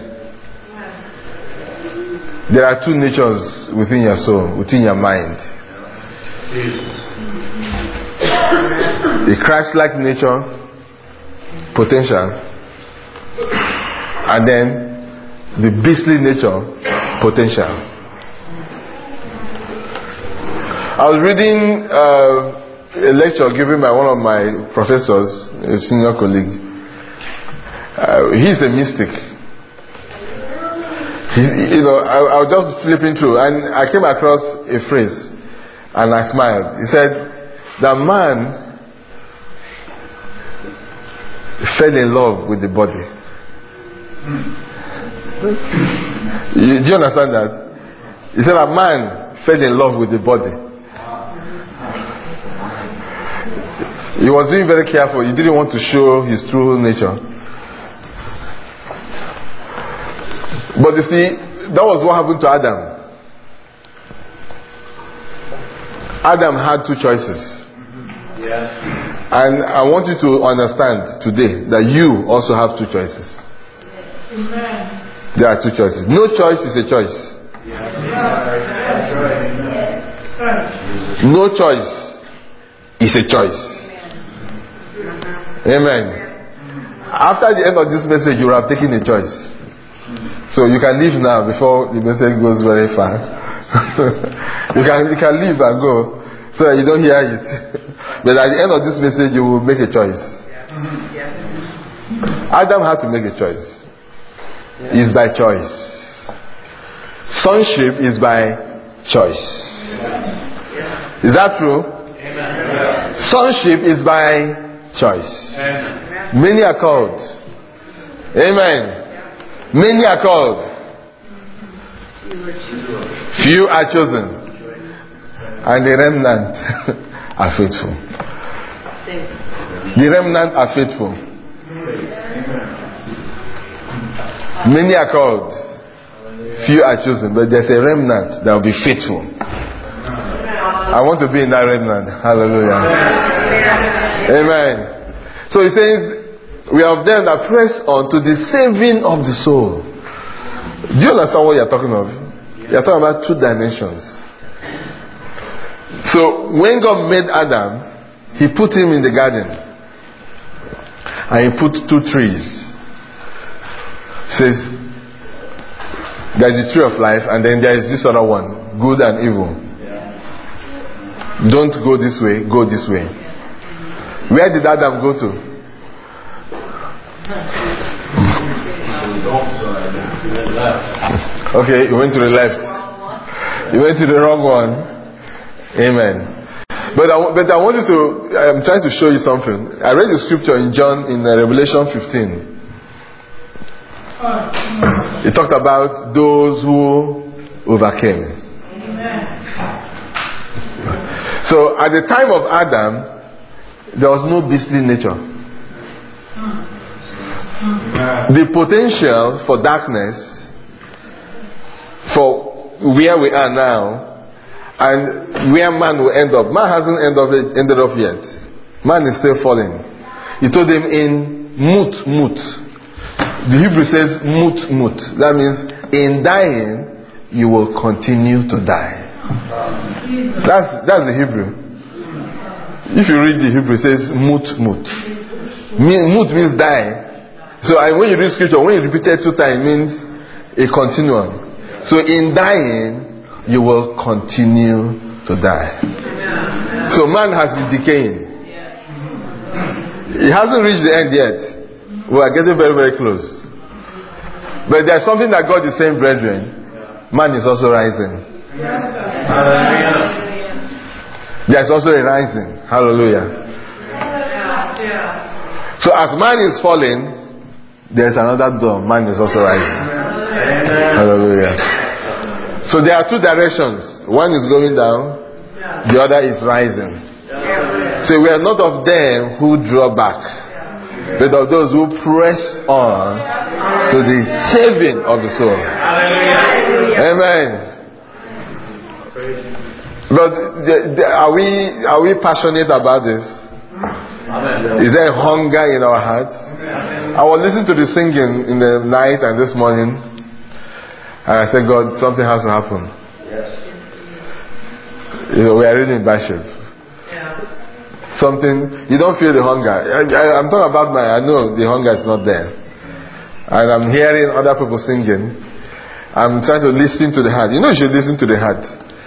There are two natures within your soul, within your mind. The Christ-like nature, potential, and then the beastly nature, potential. I was reading a lecture given by one of my professors, a senior colleague. He's a mystic. I was just flipping through, and I came across a phrase. And I smiled. He said, the man fell in love with the body. Do you understand that? He said, a man fell in love with the body. He was being very careful. He didn't want to show his true nature. But you see, that was what happened to Adam. Adam had two choices. And I want you to understand today that you also have two choices. There are two choices. No choice is a choice. No choice is a choice. Amen. After the end of this message, you will have taken a choice. So you can leave now before the message goes very far. you can leave and go so that you don't hear it. But at the end of this message, you will make a choice. Adam had to make a choice. is by choice. Sonship is by choice. Is that true? Amen. Sonship is by choice. Many are called. Amen. Many are called. Few are chosen. And the remnant are faithful. The remnant are faithful. Many are called. Few are chosen. But there's a remnant that will be faithful. I want to be in that remnant. Hallelujah. Amen. So he says, we have them that press on to the saving of the soul. Do you understand what you're talking of? You're talking about two dimensions. So when God made Adam, he put him in the garden. And he put two trees. Says, there's the tree of life, and then there is this other one, good and evil. Don't go this way, go this way. Where did Adam go to? Okay, he went to the left. He went to the wrong one. Amen. But I want you to, I'm trying to show you something. I read the scripture in Revelation 15. It talked about those who overcame. So at the time of Adam, there was no beastly nature. The potential for darkness, for where we are now, and where man will end up. Man hasn't ended up yet. Man is still falling. He told them in mut. The Hebrew says mut. That means in dying, you will continue to die. That's the Hebrew. If you read the Hebrew, it says mut. Mut means die. So when you read scripture, when you repeat it 2 times, it means a continuum. So in dying, you will continue to die. So man has been decaying. He hasn't reached the end yet. We are getting very, very close. But there's something that God is saying, brethren. Man is also rising. There's also a rising. Hallelujah. So as man is falling, there's another door. Man is also rising. Hallelujah. So there are 2 directions. One is going down, the other is rising. So we are not of them who draw back, but of those who press on to the saving of the soul. Amen. But are we passionate about this? Is there a hunger in our hearts? I was listening to the singing in the night and this morning, and I said, God, something has to happen. We are reading Bishop. Something, you don't feel the hunger. I'm talking about I know the hunger is not there. And I'm hearing other people singing. I'm trying to listen to the heart. You know you should listen to the heart.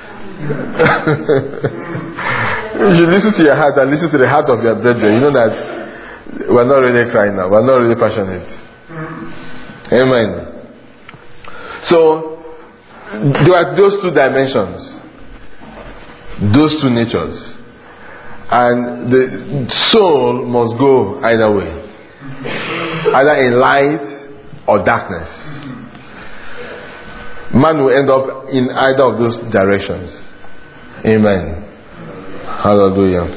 You should listen to your heart and listen to the heart of your brethren. You know that we're not really crying now. We're not really passionate. Amen. So, there are those 2 dimensions. Those 2 natures. And the soul must go either way. Either in light or darkness. Man will end up in either of those directions. Amen. Hallelujah.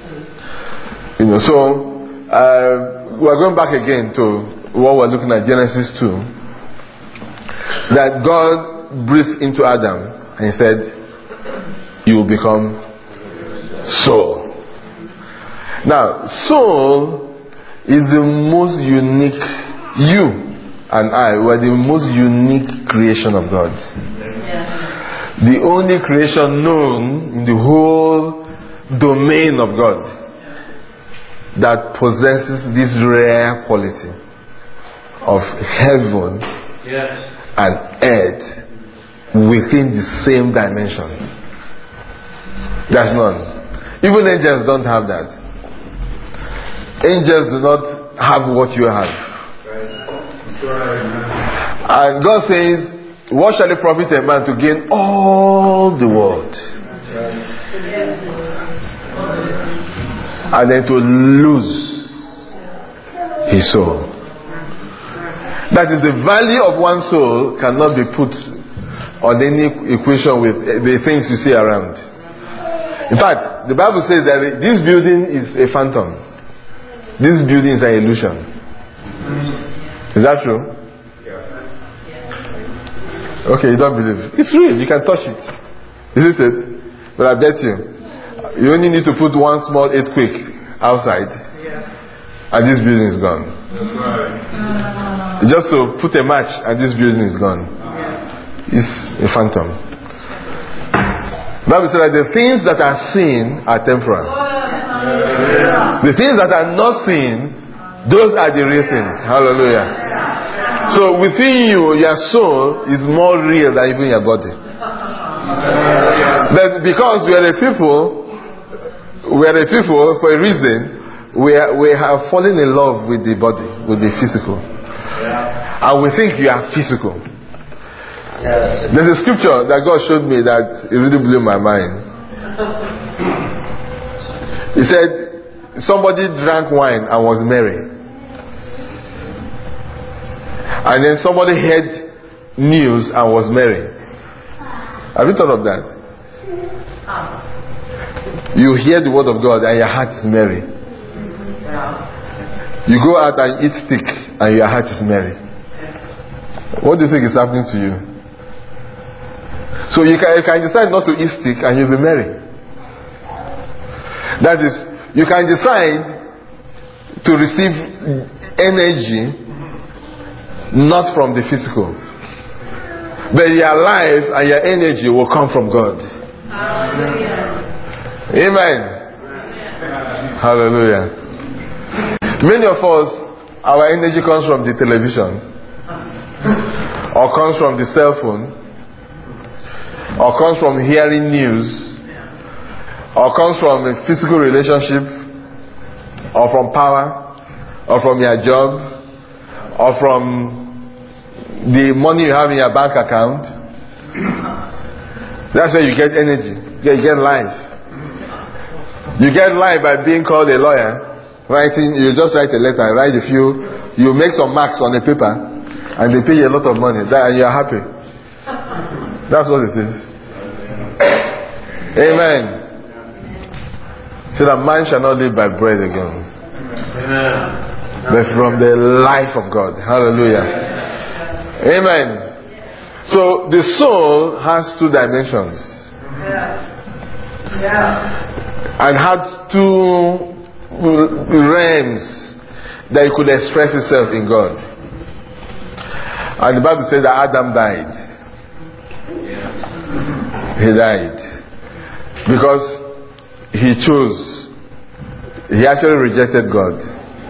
So we're going back again to what we're looking at, Genesis 2. That God breathed into Adam and he said, you will become soul. Now, soul is the most unique, you and I were the most unique creation of God. The only creation known in the whole domain of God that possesses this rare quality of heaven and earth within the same dimension. There's none. Even angels don't have that. Angels do not have what you have. And God says, what shall it profit a man to gain all the world and then to lose his soul? That is, the value of one soul cannot be put on any equation with the things you see around. In fact, the Bible says that this building is a phantom. This building is an illusion. Is that true? Okay, you don't believe. It's real. You can touch it. Isn't it? But I bet you only need to put one small earthquake outside, and this building is gone. Just to put a match, and this building is gone. It's a phantom. The Bible says that the things that are seen are temporal. The things that are not seen, those are the real things. Hallelujah. So within you, your soul is more real than even your body. But because we are a people for a reason, we have fallen in love with the body, with the physical. And we think you are physical. There's a scripture that God showed me that it really blew my mind. He said, somebody drank wine and was merry. And then somebody heard news and was merry. Have you thought of that? You hear the word of God and your heart is merry. You go out and eat steak and your heart is merry. What do you think is happening to you? So you can decide not to eat steak and you'll be merry. That is, you can decide to receive energy not from the physical, but your life and your energy will come from God. Amen. Hallelujah. Many of us, our energy comes from the television, or comes from the cell phone, or comes from hearing news, or comes from a physical relationship, or from power, or from your job, or from the money you have in your bank account. That's where you get energy. You get life. You get life by being called a lawyer. You just write a letter, write a few, you make some marks on a paper, and they pay you a lot of money, and you are happy. That's what it is. Amen. So that man shall not live by bread again, but from the life of God. Hallelujah. Amen. So the soul has two dimensions. And had two realms that it could express itself in God. And the Bible says that Adam died. He died because he chose. He actually rejected God.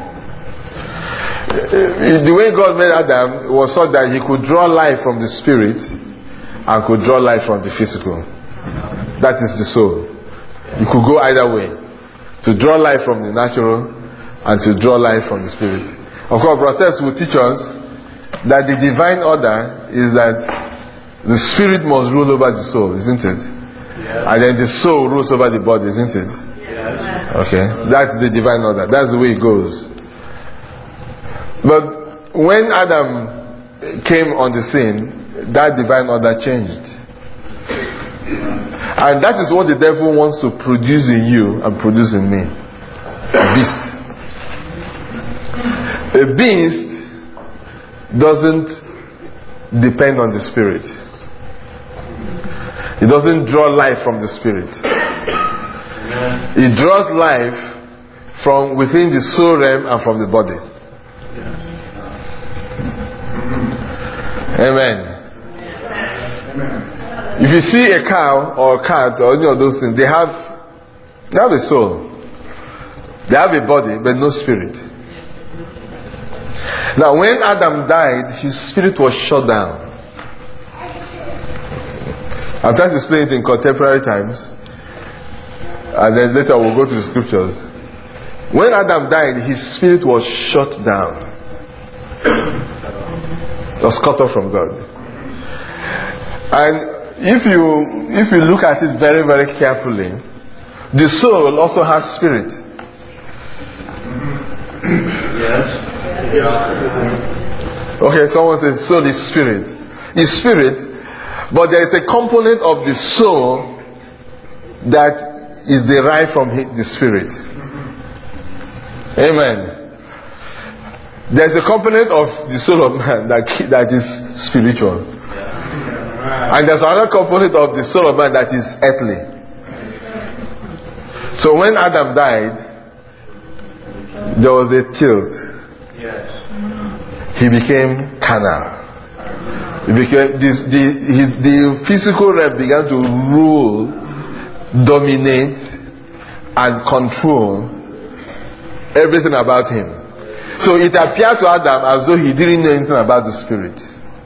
The way God made Adam was so that he could draw life from the spirit and could draw life from the physical. That is the soul. You could go either way, to draw life from the natural and to draw life from the spirit. Of course, process will teach us that the divine order is that the spirit must rule over the soul, isn't it? And then the soul rules over the body, isn't it? Okay, that's the divine order. That's the way it goes. But when Adam came on the scene, that divine order changed. And that is what the devil wants to produce in you and produce in me. A beast. A beast doesn't depend on the spirit. It doesn't draw life from the spirit. It draws life from within the soul realm and from the body. Amen. If you see a cow or a cat or any of those things, they have a soul. They have a body but no spirit. Now when Adam died, his spirit was shut down. I'm trying to explain it in contemporary times, and then later we'll go to the scriptures. When Adam died, his spirit was shut down. was cut off from God. And if you look at it very, very carefully, the soul also has spirit. Yes. Okay, someone says soul is spirit. It's spirit, but there is a component of the soul that is derived from the spirit. Amen. There's a component of the soul of man that is spiritual. And there's another component of the soul of man that is earthly. So when Adam died, there was a tilt. Yes. He became carnal. He became the physical realm began to rule, dominate, and control everything about him. So it appeared to Adam as though he didn't know anything about the spirit.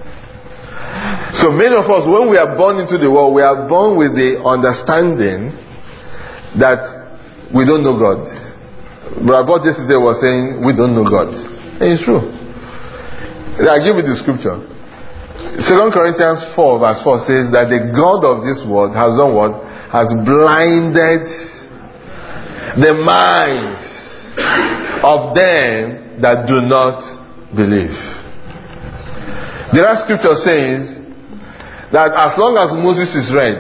So many of us, when we are born into the world, we are born with the understanding that we don't know God. Brother Bob yesterday was saying we don't know God. And it's true. I'll give you the scripture. 2 Corinthians 4 verse 4 says that the God of this world has done what? Has blinded the minds of them that do not believe. The last scripture says that as long as Moses is read,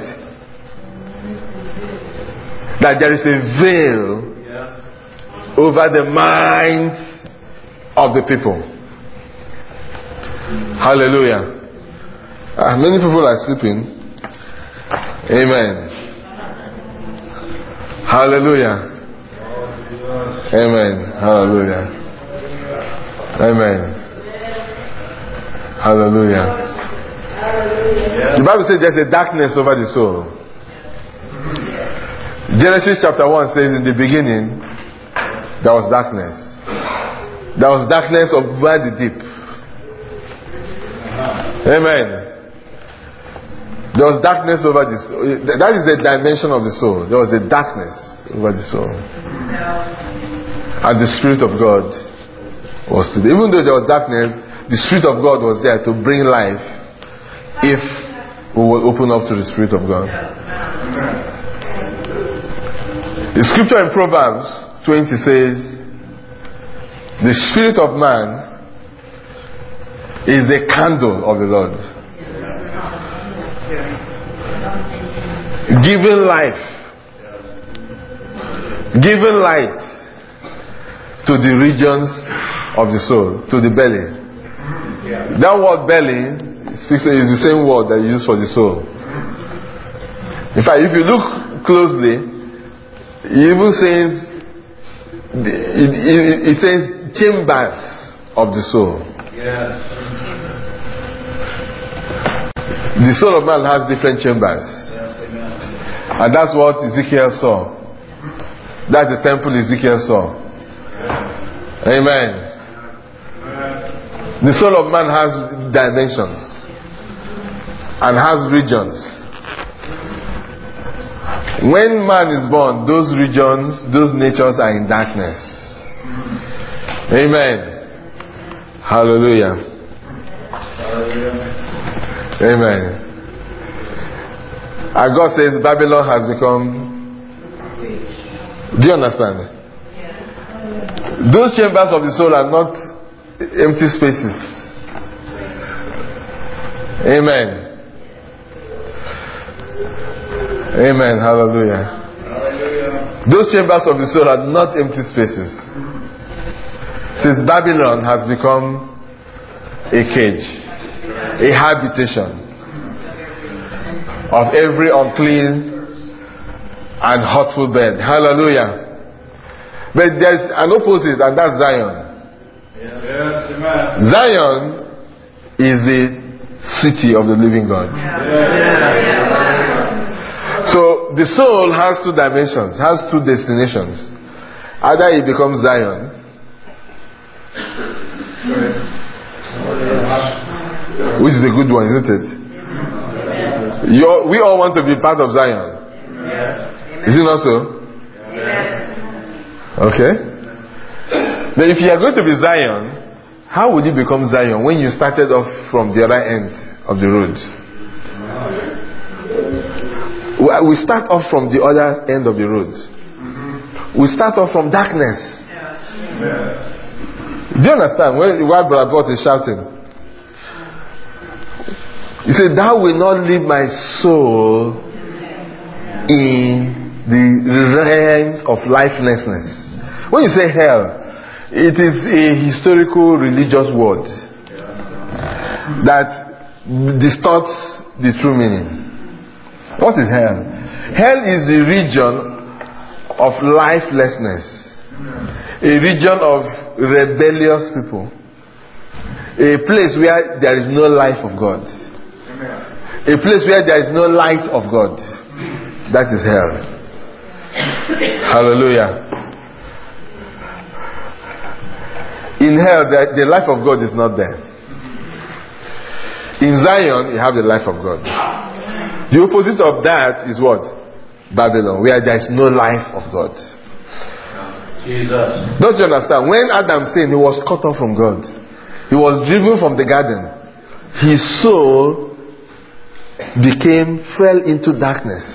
that there is a veil over the minds of the people. Hallelujah. Many people are sleeping. Amen. Hallelujah. Amen. Hallelujah. Amen. Hallelujah. The Bible says there's a darkness over the soul. Genesis chapter 1 says in the beginning there was darkness. There was darkness over the deep. Amen. There was darkness over the soul. That is the dimension of the soul. There was a darkness over the soul. And the Spirit of God was there. Even though there was darkness, the Spirit of God was there to bring life if we will open up to the Spirit of God. The scripture in Proverbs 20 says, the spirit of man is the candle of the Lord, giving life, giving light to the regions of the soul, to the belly. That word belly is the same word that you use for the soul. In fact, if you look closely, it even says, it says chambers of the soul. Yes. The soul of man has different chambers. And that's what Ezekiel saw. That's the temple Ezekiel saw. Amen. The soul of man has dimensions and has regions. When man is born, those regions, those natures are in darkness. Amen. Hallelujah. Amen. And God says Babylon has become... Do you understand? Those chambers of the soul are not empty spaces. Amen. Amen. Hallelujah. Those chambers of the soul are not empty spaces. Since Babylon has become a cage, a habitation of every unclean and hurtful bird. Hallelujah. But there's an opposite, and that's Zion. Yes, amen. Zion is the city of the living God. So the soul has two dimensions, has two destinations. Either it becomes Zion, which is a good one, isn't it? We all want to be part of Zion. Is it not so? Okay. But if you are going to be Zion, how would you become Zion when you started off from the other end of the road? We start off from the other end of the road. We start off from darkness. Do you understand? While Brother Bot is shouting, he said, "Thou will not leave my soul in the realms of lifelessness." When you say hell, it is a historical religious word that distorts the true meaning. What is hell? Hell is the region of lifelessness, a region of rebellious people, a place where there is no life of God, a place where there is no light of God. That is hell. Hallelujah. In hell, the life of God is not there. In Zion, you have the life of God. The opposite of that is what? Babylon, where there is no life of God. Jesus. Don't you understand? When Adam sinned, he was cut off from God. He was driven from the garden. His soul fell into darkness.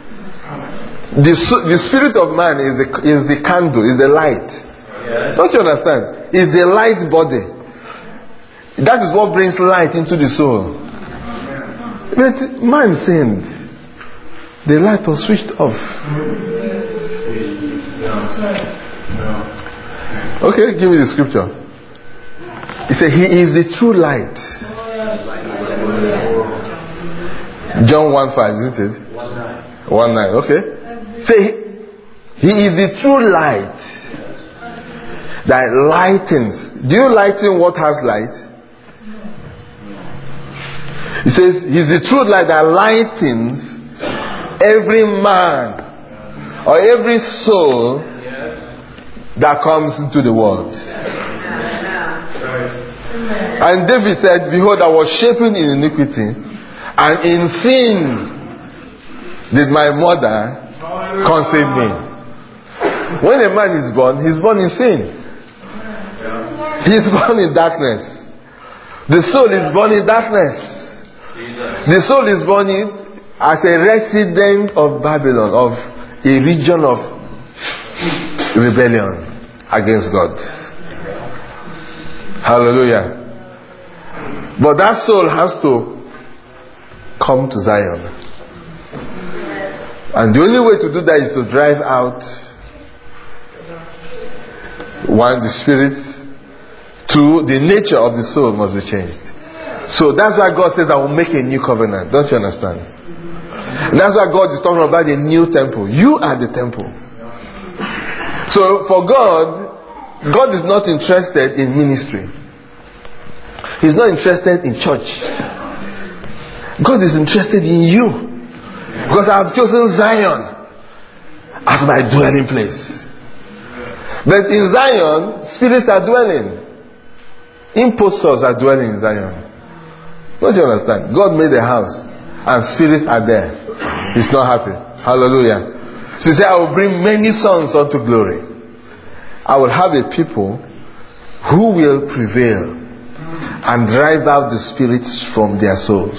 The spirit of man is the candle, is the light. Yes. Don't you understand? It's the light body. That is what brings light into the soul. But man sinned. The light was switched off. Okay, give me the scripture. He said, He is the true light. John 1:5, isn't it? 1:9. Okay. Say, He is the true light that lightens. Do you lighten what has light? He says, He's the true light that lightens every man or every soul that comes into the world. And David said, "Behold, I was shapen in iniquity, and in sin did my mother conceive me." When a man is born, he's born in sin. He's born in darkness. The soul is born in darkness. The soul is born in as a resident of Babylon, of a region of rebellion against God. Hallelujah. But that soul has to come to Zion. And the only way to do that is to drive out one, the spirit. Two, the nature of the soul must be changed. So that's why God says, "I will make a new covenant." Don't you understand? And that's why God is talking about a new temple. You are the temple. So for God is not interested in ministry. He's not interested in church. God is interested in you. Because I have chosen Zion as my dwelling place. But in Zion, spirits are dwelling. Impostors are dwelling in Zion. Don't you understand? God made a house and spirits are there. He's not happy. Hallelujah. So he said, "I will bring many sons unto glory. I will have a people who will prevail and drive out the spirits from their souls."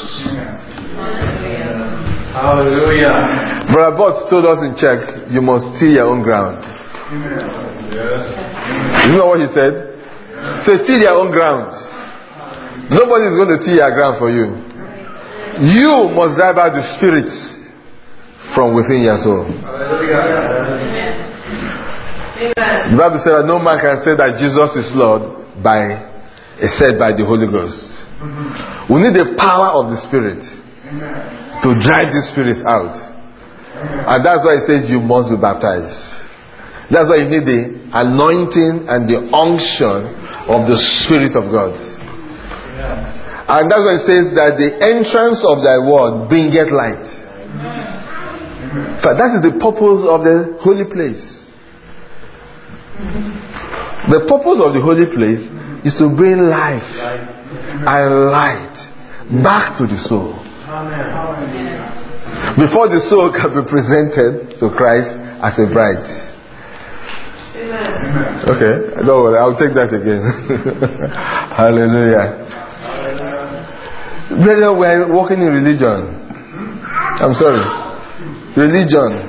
Hallelujah. Brother Botts told us in Czech, "You must till your own ground." Yes. You know what he said? So till your own ground. Nobody is going to till your ground for you. You must drive out the spirits from within your soul. The Bible said that no man can say that Jesus is Lord except by the Holy Ghost. We need the power of the Spirit to drive the spirits out. And that's why it says you must be baptized. That's why you need the anointing and the unction of the Spirit of God. And that's why it says that the entrance of thy word bringeth light. But that is the purpose of the holy place. The purpose of the holy place is to bring life and light back to the soul. Before the soul can be presented to Christ as a bride. Okay, don't worry, I'll take that again. Hallelujah. Brethren, we are walking in religion. I'm sorry. Religion.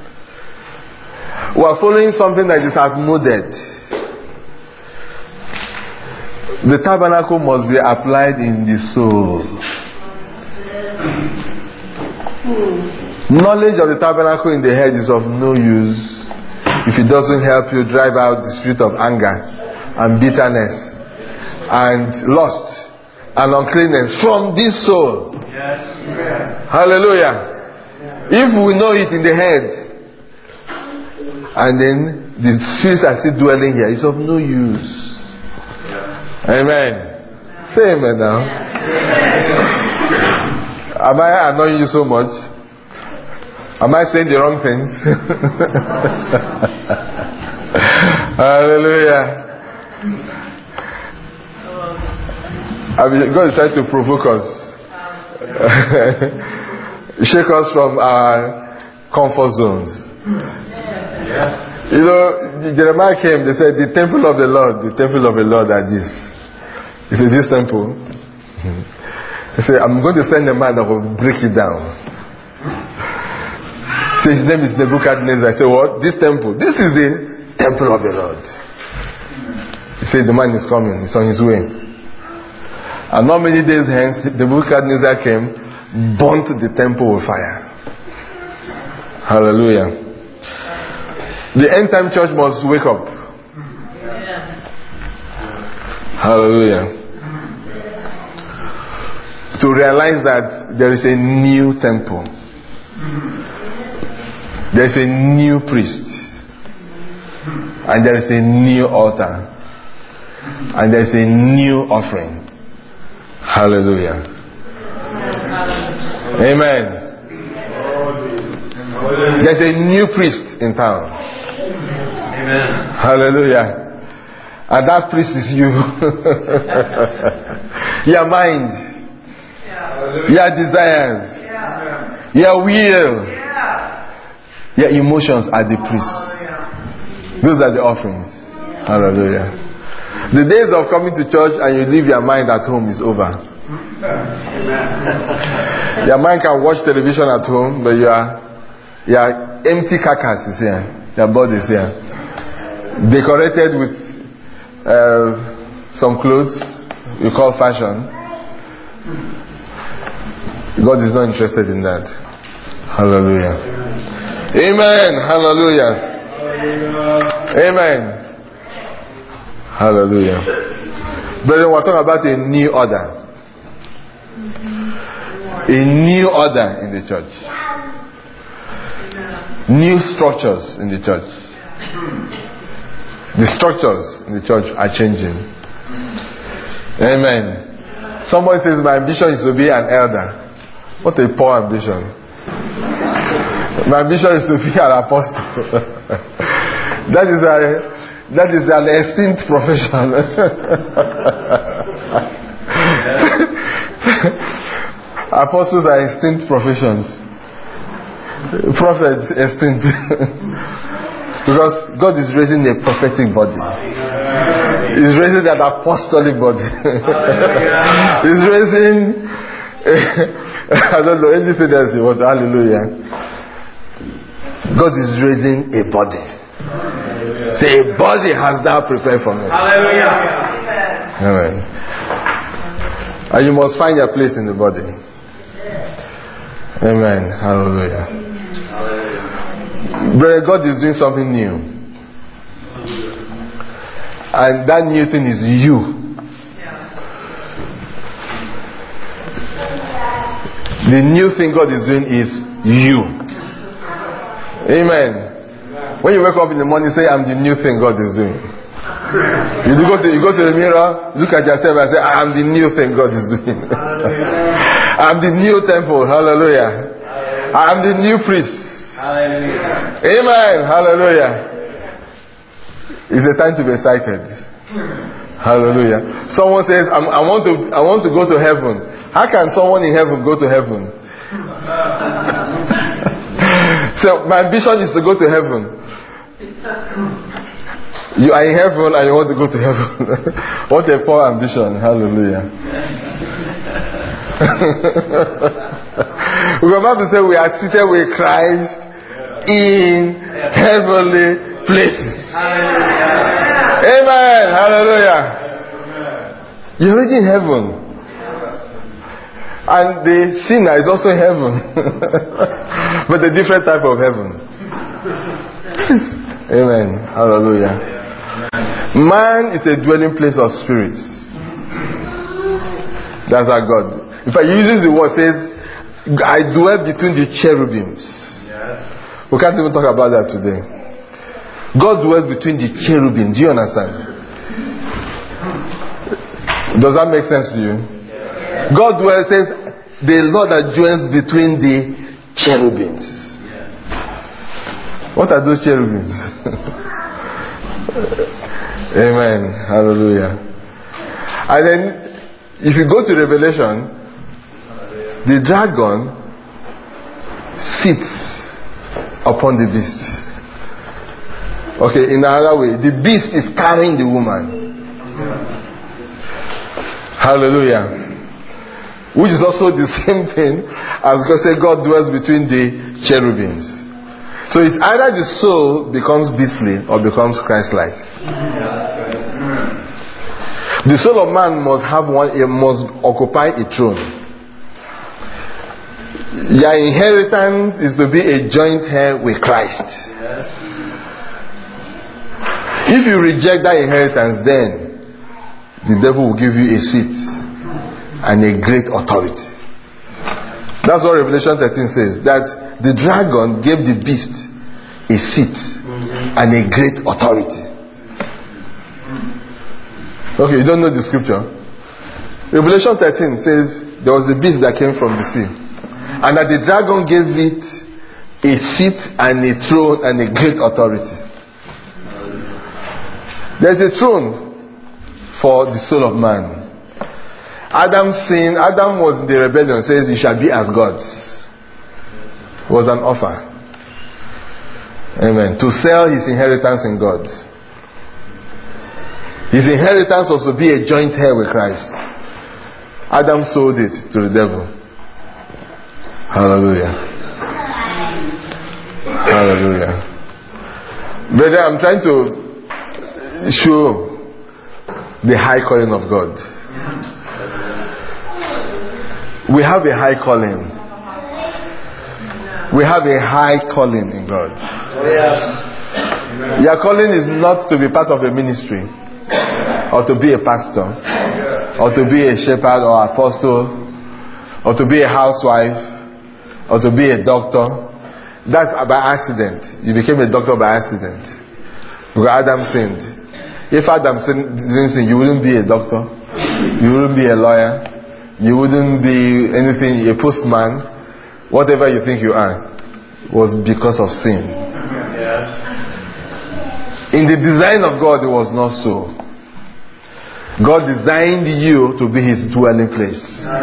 We are following something that is outmoded. The tabernacle must be applied in the soul. Knowledge of the tabernacle in the head is of no use if it doesn't help you drive out the spirit of anger and bitterness and lust and uncleanness from this soul. Yes. Hallelujah. If we know it in the head and then the spirits are still dwelling here, it's of no use. Amen. Say amen now. Am I annoying you so much? Am I saying the wrong things? Hallelujah. God is trying to provoke us. Shake us from our comfort zones. You know, Jeremiah came, they said, the temple of the Lord are this. He said, this temple. He said, I'm going to send a man that will break it down. So his name is Nebuchadnezzar. I said, what? This temple. This is the temple of the Lord. He said, the man is coming. He's on his way. And not many days hence, Nebuchadnezzar came, burnt the temple with fire. Hallelujah. The end time church must wake up. Hallelujah. To realize that there is a new temple. There is a new priest. And there is a new altar. And there is a new offering. Hallelujah. Amen. There's a new priest in town. Amen. Hallelujah. And that priest is you. Your mind. Your desires. Your will. Your emotions are the priests. Those are the offerings. Hallelujah. The days of coming to church and you leave your mind at home is over. Your mind can watch television at home, but your empty carcass is here. Your body is here. Decorated with some clothes you call fashion. God is not interested in that. Hallelujah. Amen. Hallelujah. Amen. Hallelujah. Brethren, we're talking about a new order. A new order in the church. New structures in the church. The structures in the church are changing. Amen. Somebody says, my ambition is to be an elder. What a poor ambition. My ambition is to be an apostle. That is an extinct profession. Apostles are extinct professions. Prophets extinct. Because God is raising a prophetic body. He's raising an apostolic body. He's raising I don't know anything else you want. Hallelujah. God is raising a body. Say, a body has thou prepared for me. Hallelujah. Amen. And you must find your place in the body. Amen. Hallelujah. Brother, God is doing something new. And that new thing is you. The new thing God is doing is you. Amen. When you wake up in the morning, say, I'm the new thing God is doing. You go to the mirror, look at yourself and say, I am the new thing God is doing. I am the new temple. Hallelujah. I am the new priest. Hallelujah. Amen. Hallelujah. It's a time to be excited. Hallelujah. Someone says, I want to go to heaven. How can someone in heaven go to heaven? So my ambition is to go to heaven. You are in heaven and you want to go to heaven. What a poor ambition. Hallelujah. We're about to say we are seated with Christ in heavenly places. Amen. Hallelujah. You're already in heaven. And the sinner is also in heaven. But a different type of heaven. Amen. Hallelujah. Man is a dwelling place of spirits. That's our God. In fact, he uses the word, says, I dwell between the cherubims. Yes. We can't even talk about that today. God dwells between the cherubims. Do you understand? Does that make sense to you? Yes. God dwells, says, the Lord that dwells between the cherubims. Yes. What are those cherubims? Amen. Hallelujah. And then, if you go to Revelation, the dragon sits upon the beast. Okay, in another way, the beast is carrying the woman. Hallelujah. Which is also the same thing as God said, God dwells between the cherubims. So it's either the soul becomes beastly or becomes Christ-like. The soul of man must have one, it must occupy a throne. Your inheritance is to be a joint heir with Christ. If you reject that inheritance, then the devil will give you a seat and a great authority. That's what Revelation 13 says, that the dragon gave the beast a seat and a great authority. Okay, you don't know the scripture. Revelation 13 says there was a beast that came from the sea, and that the dragon gave it a seat and a throne and a great authority. There's a throne for the soul of man. Adam sinned. Adam was in the rebellion. Says you shall be as gods. It was an offer. Amen. To sell his inheritance in God. His inheritance was to be a joint heir with Christ. Adam sold it to the devil. Hallelujah. Hallelujah. Brother, I'm trying to show the high calling of God. We have a high calling. We have a high calling in God. Your calling is not to be part of a ministry, or to be a pastor, or to be a shepherd or apostle, or to be a housewife, or to be a doctor. That's by accident. You became a doctor by accident. Because Adam sinned. If Adam didn't sin, you wouldn't be a doctor, you wouldn't be a lawyer, you wouldn't be anything, a postman. Whatever you think you are was because of sin. In the design of God, it was not so. God designed you to be His dwelling place.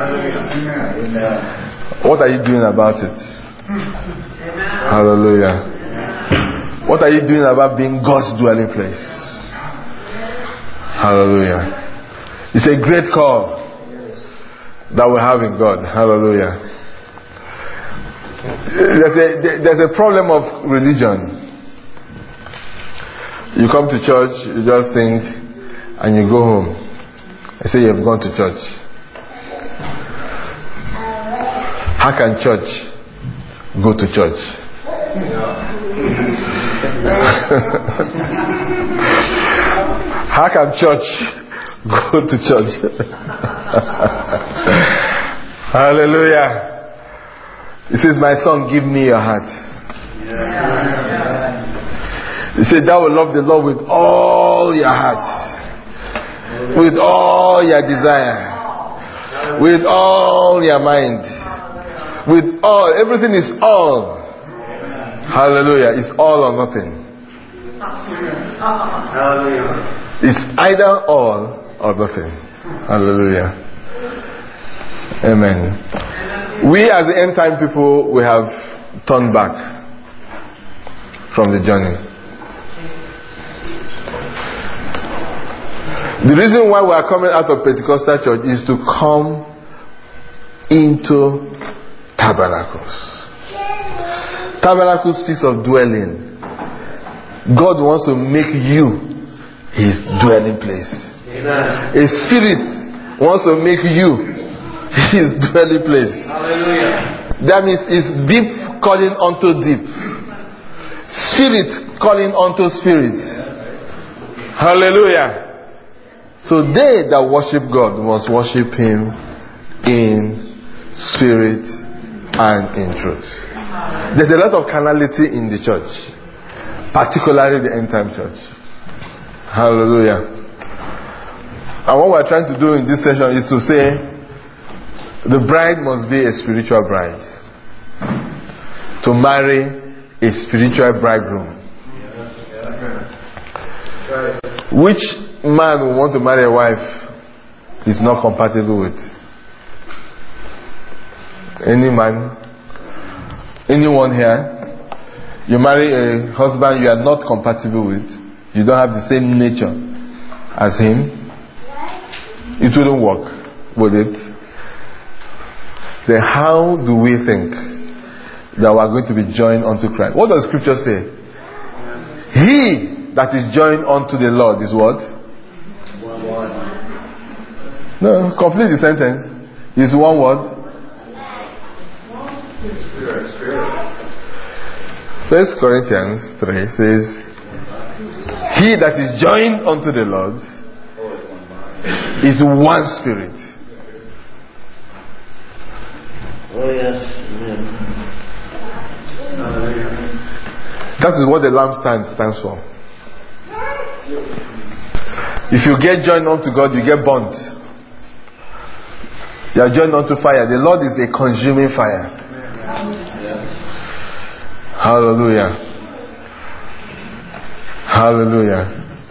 What are you doing about it? Hallelujah. What are you doing about being God's dwelling place? Hallelujah. It's a great call that we have in God. Hallelujah. There's a problem of religion. You come to church, you just sing, and you go home. I say you have gone to church. How can church go to church? How can church go to church? Hallelujah. He says, my son, give me your heart. He said, thou will love the Lord with all your heart, with all your desire, with all your mind, with all. Everything is all. Hallelujah. It's all or nothing. It's either all or nothing. Hallelujah. Amen. We as the end time people, we have turned back from the journey. The reason why we are coming out of Pentecostal church is to come into tabernacles. Tabernacle speaks of dwelling. God wants to make you His dwelling place. Amen. A spirit wants to make you His dwelling place. Hallelujah. That means it's deep calling unto deep. Spirit calling unto spirit. Hallelujah. So they that worship God must worship Him in spirit and in truth. There's a lot of carnality in the church, particularly the end time church. Hallelujah. And what we're trying to do in this session is to say the bride must be a spiritual bride to marry a spiritual bridegroom. Which man will want to marry a wife is not compatible with? Any man? Anyone here? You marry a husband you are not compatible with, you don't have the same nature as him, it wouldn't work, would it? Then how do we think that we are going to be joined unto Christ? What does Scripture say? He that is joined unto the Lord is what? No, complete the sentence. Is one word. First Corinthians 3 says, he that is joined unto the Lord is one spirit. Oh yes. Amen. That is what the lampstand stands for. If you get joined unto God, you get burnt. You are joined unto fire. The Lord is a consuming fire. Hallelujah. Hallelujah.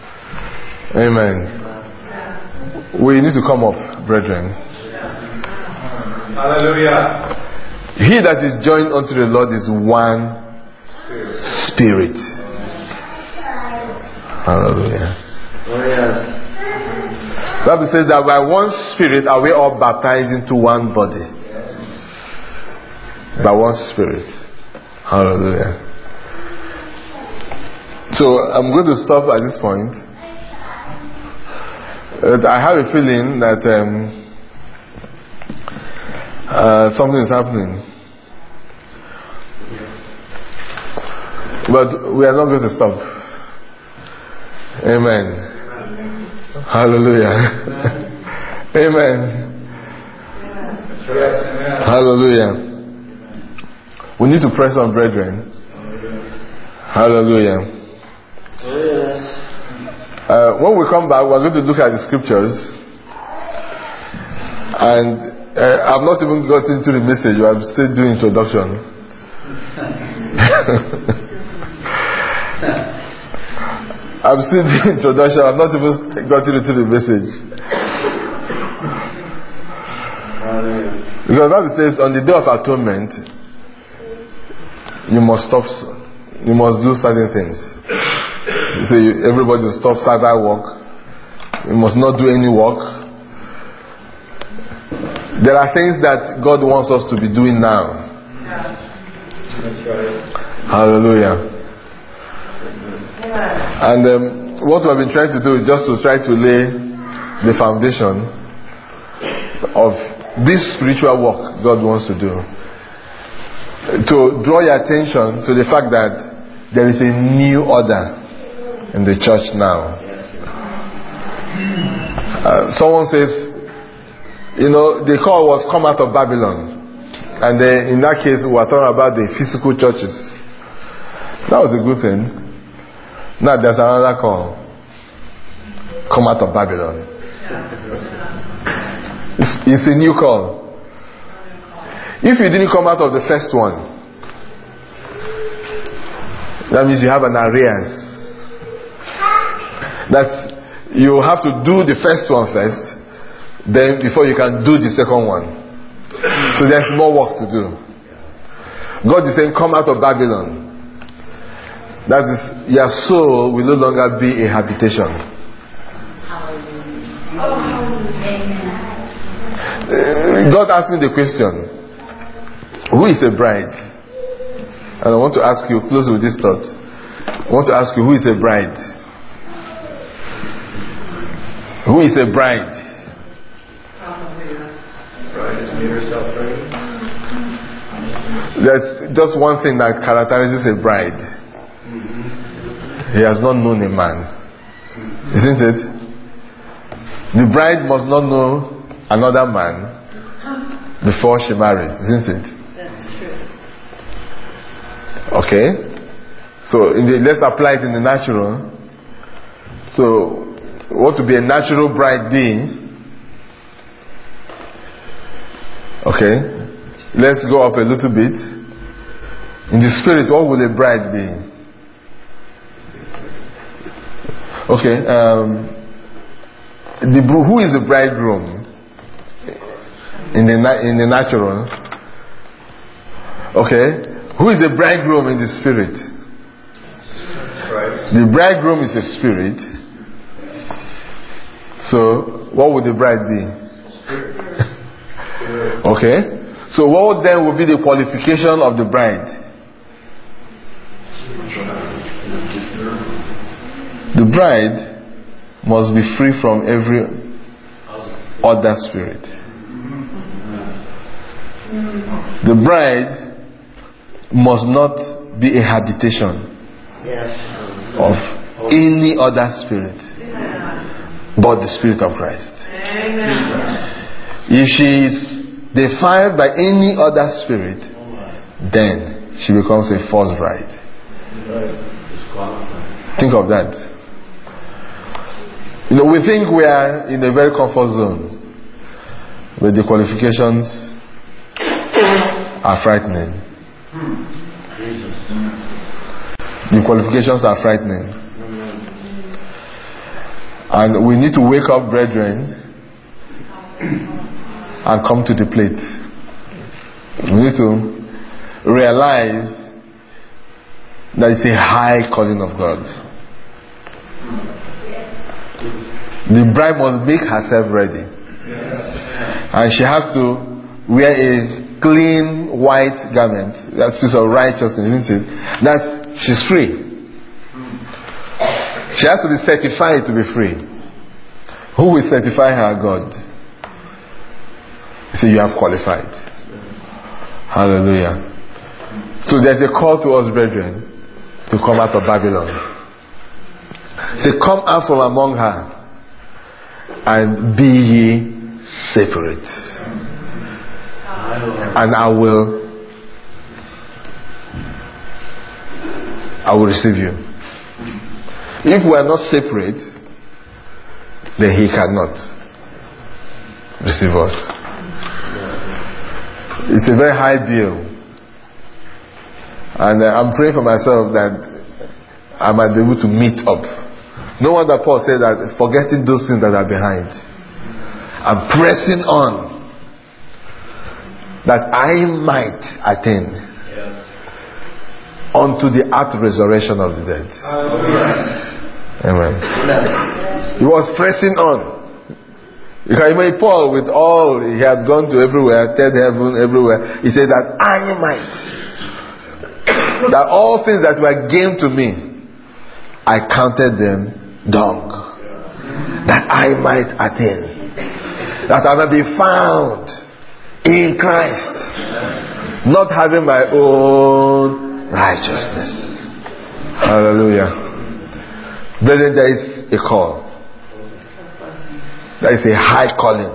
Amen. We need to come up, brethren. Hallelujah. He that is joined unto the Lord is one spirit. Hallelujah. Oh yes. The Bible says that by one spirit are we all baptized into one body. By one spirit. Hallelujah. So I'm going to stop at this point. I have a feeling that something is happening. But we are not going to stop. Amen. Hallelujah. Amen. Hallelujah. We need to press on, brethren. Hallelujah. When we come back, we're going to look at the scriptures. And I've not even gotten into the message. I'm still doing introduction. I'm still doing introduction. I've not even gotten into the message. Because the Bible says on the day of atonement, you must stop. You must do certain things. You say everybody will stop service work. You must not do any work. There are things that God wants us to be doing now. Hallelujah. And what we have been trying to do is just to try to lay the foundation of this spiritual work God wants to do. To draw your attention to the fact that there is a new order in the church now. Someone says, the call was come out of Babylon. And then in that case, we are talking about the physical churches. That was a good thing. Now there's another call. Come out of Babylon. It's a new call. If you didn't come out of the first one, that means you have an arrears. That you have to do the first one first, then before you can do the second one. So there's more work to do. God is saying, come out of Babylon. That is, your soul will no longer be a habitation. God asked me the question, who is a bride? And I want to ask you, close with this thought, I want to ask you, who is a bride? Who is a bride? Bride is me herself, right? There's just one thing that characterizes a bride. He has not known a man. Isn't it? The bride must not know another man before she marries, isn't it? That's true. Okay? So let's apply it in the natural. So what would be a natural bride be? Okay? Let's go up a little bit. In the spirit, what would a bride be? Okay, who is the bridegroom? In the natural. Okay, who is the bridegroom in the spirit? Right. The bridegroom is a spirit. So, what would the bride be? Okay, so what then would be the qualification of the bride? The bride must be free from every other spirit. The bride must not be a habitation of any other spirit but the Spirit of Christ. If she is defiled by any other spirit, then she becomes a false bride. Think of that. We think we are in a very comfort zone, but the qualifications are frightening. The qualifications are frightening. And we need to wake up, brethren, and come to the plate. We need to realize that it's a high calling of God. The bride must make herself ready. And she has to wear a clean white garment. That's piece of righteousness, isn't it? She's free. She has to be certified to be free. Who will certify her? God. So you have qualified. Hallelujah. So there's a call to us, brethren, to come out of Babylon. Say, come out from among her and be ye separate. And I will receive you. If we are not separate, then he cannot receive us. It's a very high bill. And I'm praying for myself that I might be able to meet up. No wonder Paul said that, forgetting those things that are behind, I'm pressing on that I might attain unto the earth resurrection of the dead. Amen. He was pressing on. You can imagine Paul, with all he had gone to everywhere, third heaven, everywhere. He said that I might, that all things that were gained to me, I counted them dung, that I might attain, that I might be found in Christ, not having my own righteousness. Hallelujah. Brethren, there is a call. There is a high calling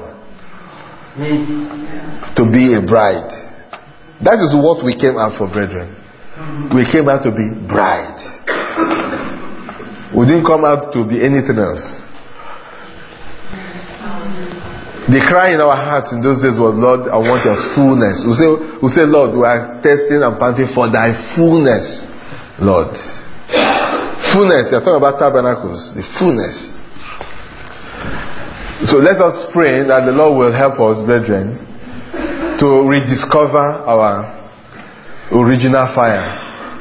to be a bride. That is what we came out for, brethren. We came out to be bride. We didn't come out to be anything else. The cry in our hearts in those days was, Lord, I want your fullness. We say, Lord, we are testing and panting for thy fullness, Lord. Fullness, you're talking about tabernacles, the fullness. So let us pray that the Lord will help us, brethren, to rediscover our original fire.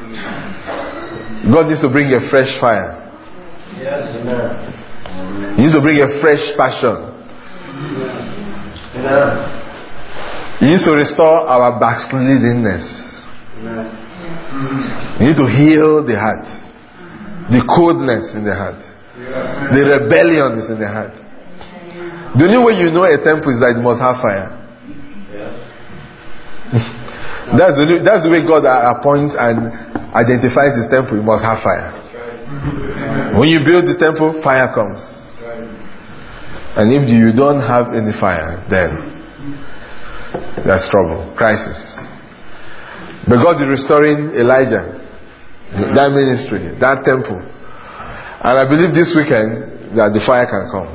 God needs to bring a fresh fire. Yes, amen. He needs to bring a fresh passion. You need to restore our backslidenness. You need to heal the heart. The coldness in the heart. The rebellion is in the heart. The only way you know a temple is that it must have fire. That's the way God appoints and identifies His temple. It must have fire. When you build the temple, fire comes. And if you don't have any fire, then that's trouble, crisis. But God is restoring Elijah, that ministry, that temple. And I believe this weekend that the fire can come.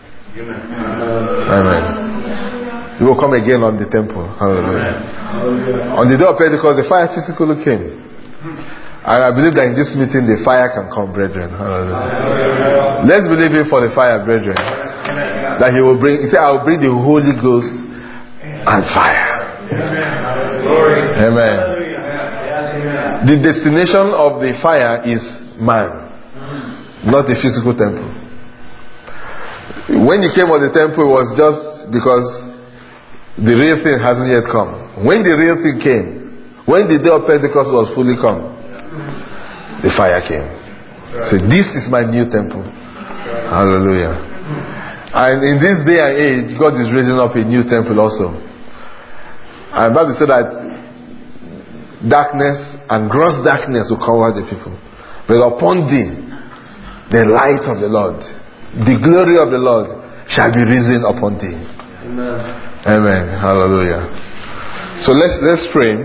Amen. It will come again on the temple. Hallelujah. On the day of Pentecost, the fire physically came. And I believe that in this meeting, the fire can come, brethren. Hallelujah. Let's believe Him for the fire, brethren. That He will bring, He said, I will bring the Holy Ghost and fire. Amen. The destination of the fire is man, not the physical temple. When He came on the temple, it was just because the real thing hasn't yet come. When the real thing came, when the day of Pentecost was fully come, the fire came. So this is my new temple. Hallelujah. And in this day and age, God is raising up a new temple also. And the Bible said that darkness and gross darkness will cover the people. But upon thee, the light of the Lord, the glory of the Lord shall be risen upon thee. Amen. Amen. Hallelujah. So let's pray.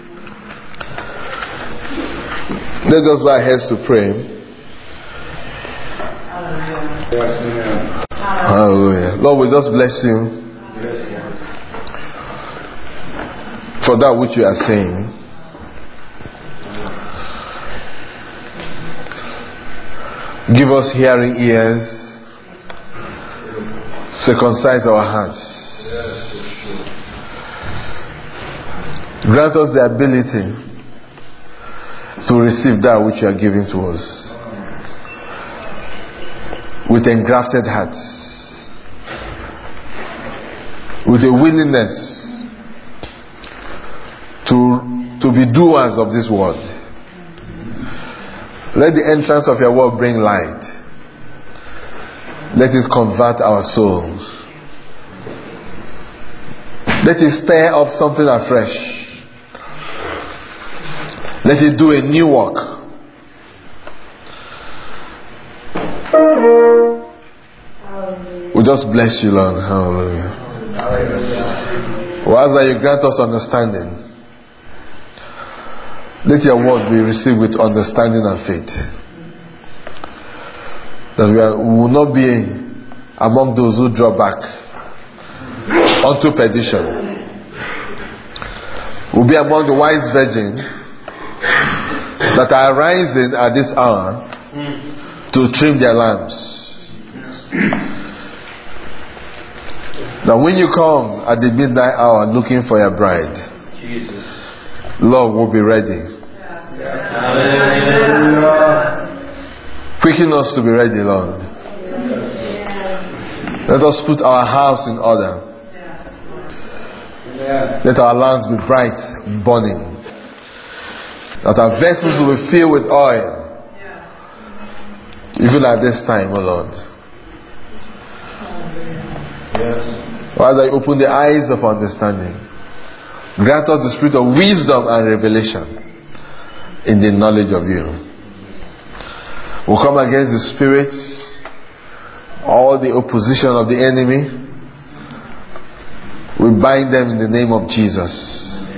Let's just bow our heads to pray. Hallelujah. Lord, we just bless you for that which you are saying. Give us hearing ears. Circumcise our hearts. Grant us the ability to receive that which you are giving to us with engrafted hearts, with a willingness to be doers of this word. Let the entrance of your word bring light. Let it convert our souls. Let it stir up something afresh. Let it do a new work. We just bless you, Lord. Hallelujah. We ask that you grant us understanding. Let your word be received with understanding and faith. That we will not be among those who draw back unto perdition. We'll be among the wise virgins that are rising at this hour to trim their lamps. Now when you come at the midnight hour looking for your bride, Lord will be ready. Quicken us to be ready, Lord. Let us put our house in order. Let our lamps be bright, burning. That our vessels will be filled with oil. Even at this time, O Lord. While I open the eyes of understanding, grant us the spirit of wisdom and revelation in the knowledge of you. We'll come against the spirits, all the opposition of the enemy. We bind them in the name of Jesus.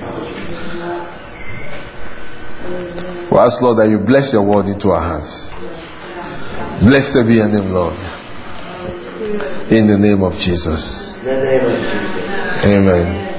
We ask, Lord, that you bless your word into our hearts. Blessed be your name, Lord. In the name of Jesus. Amen.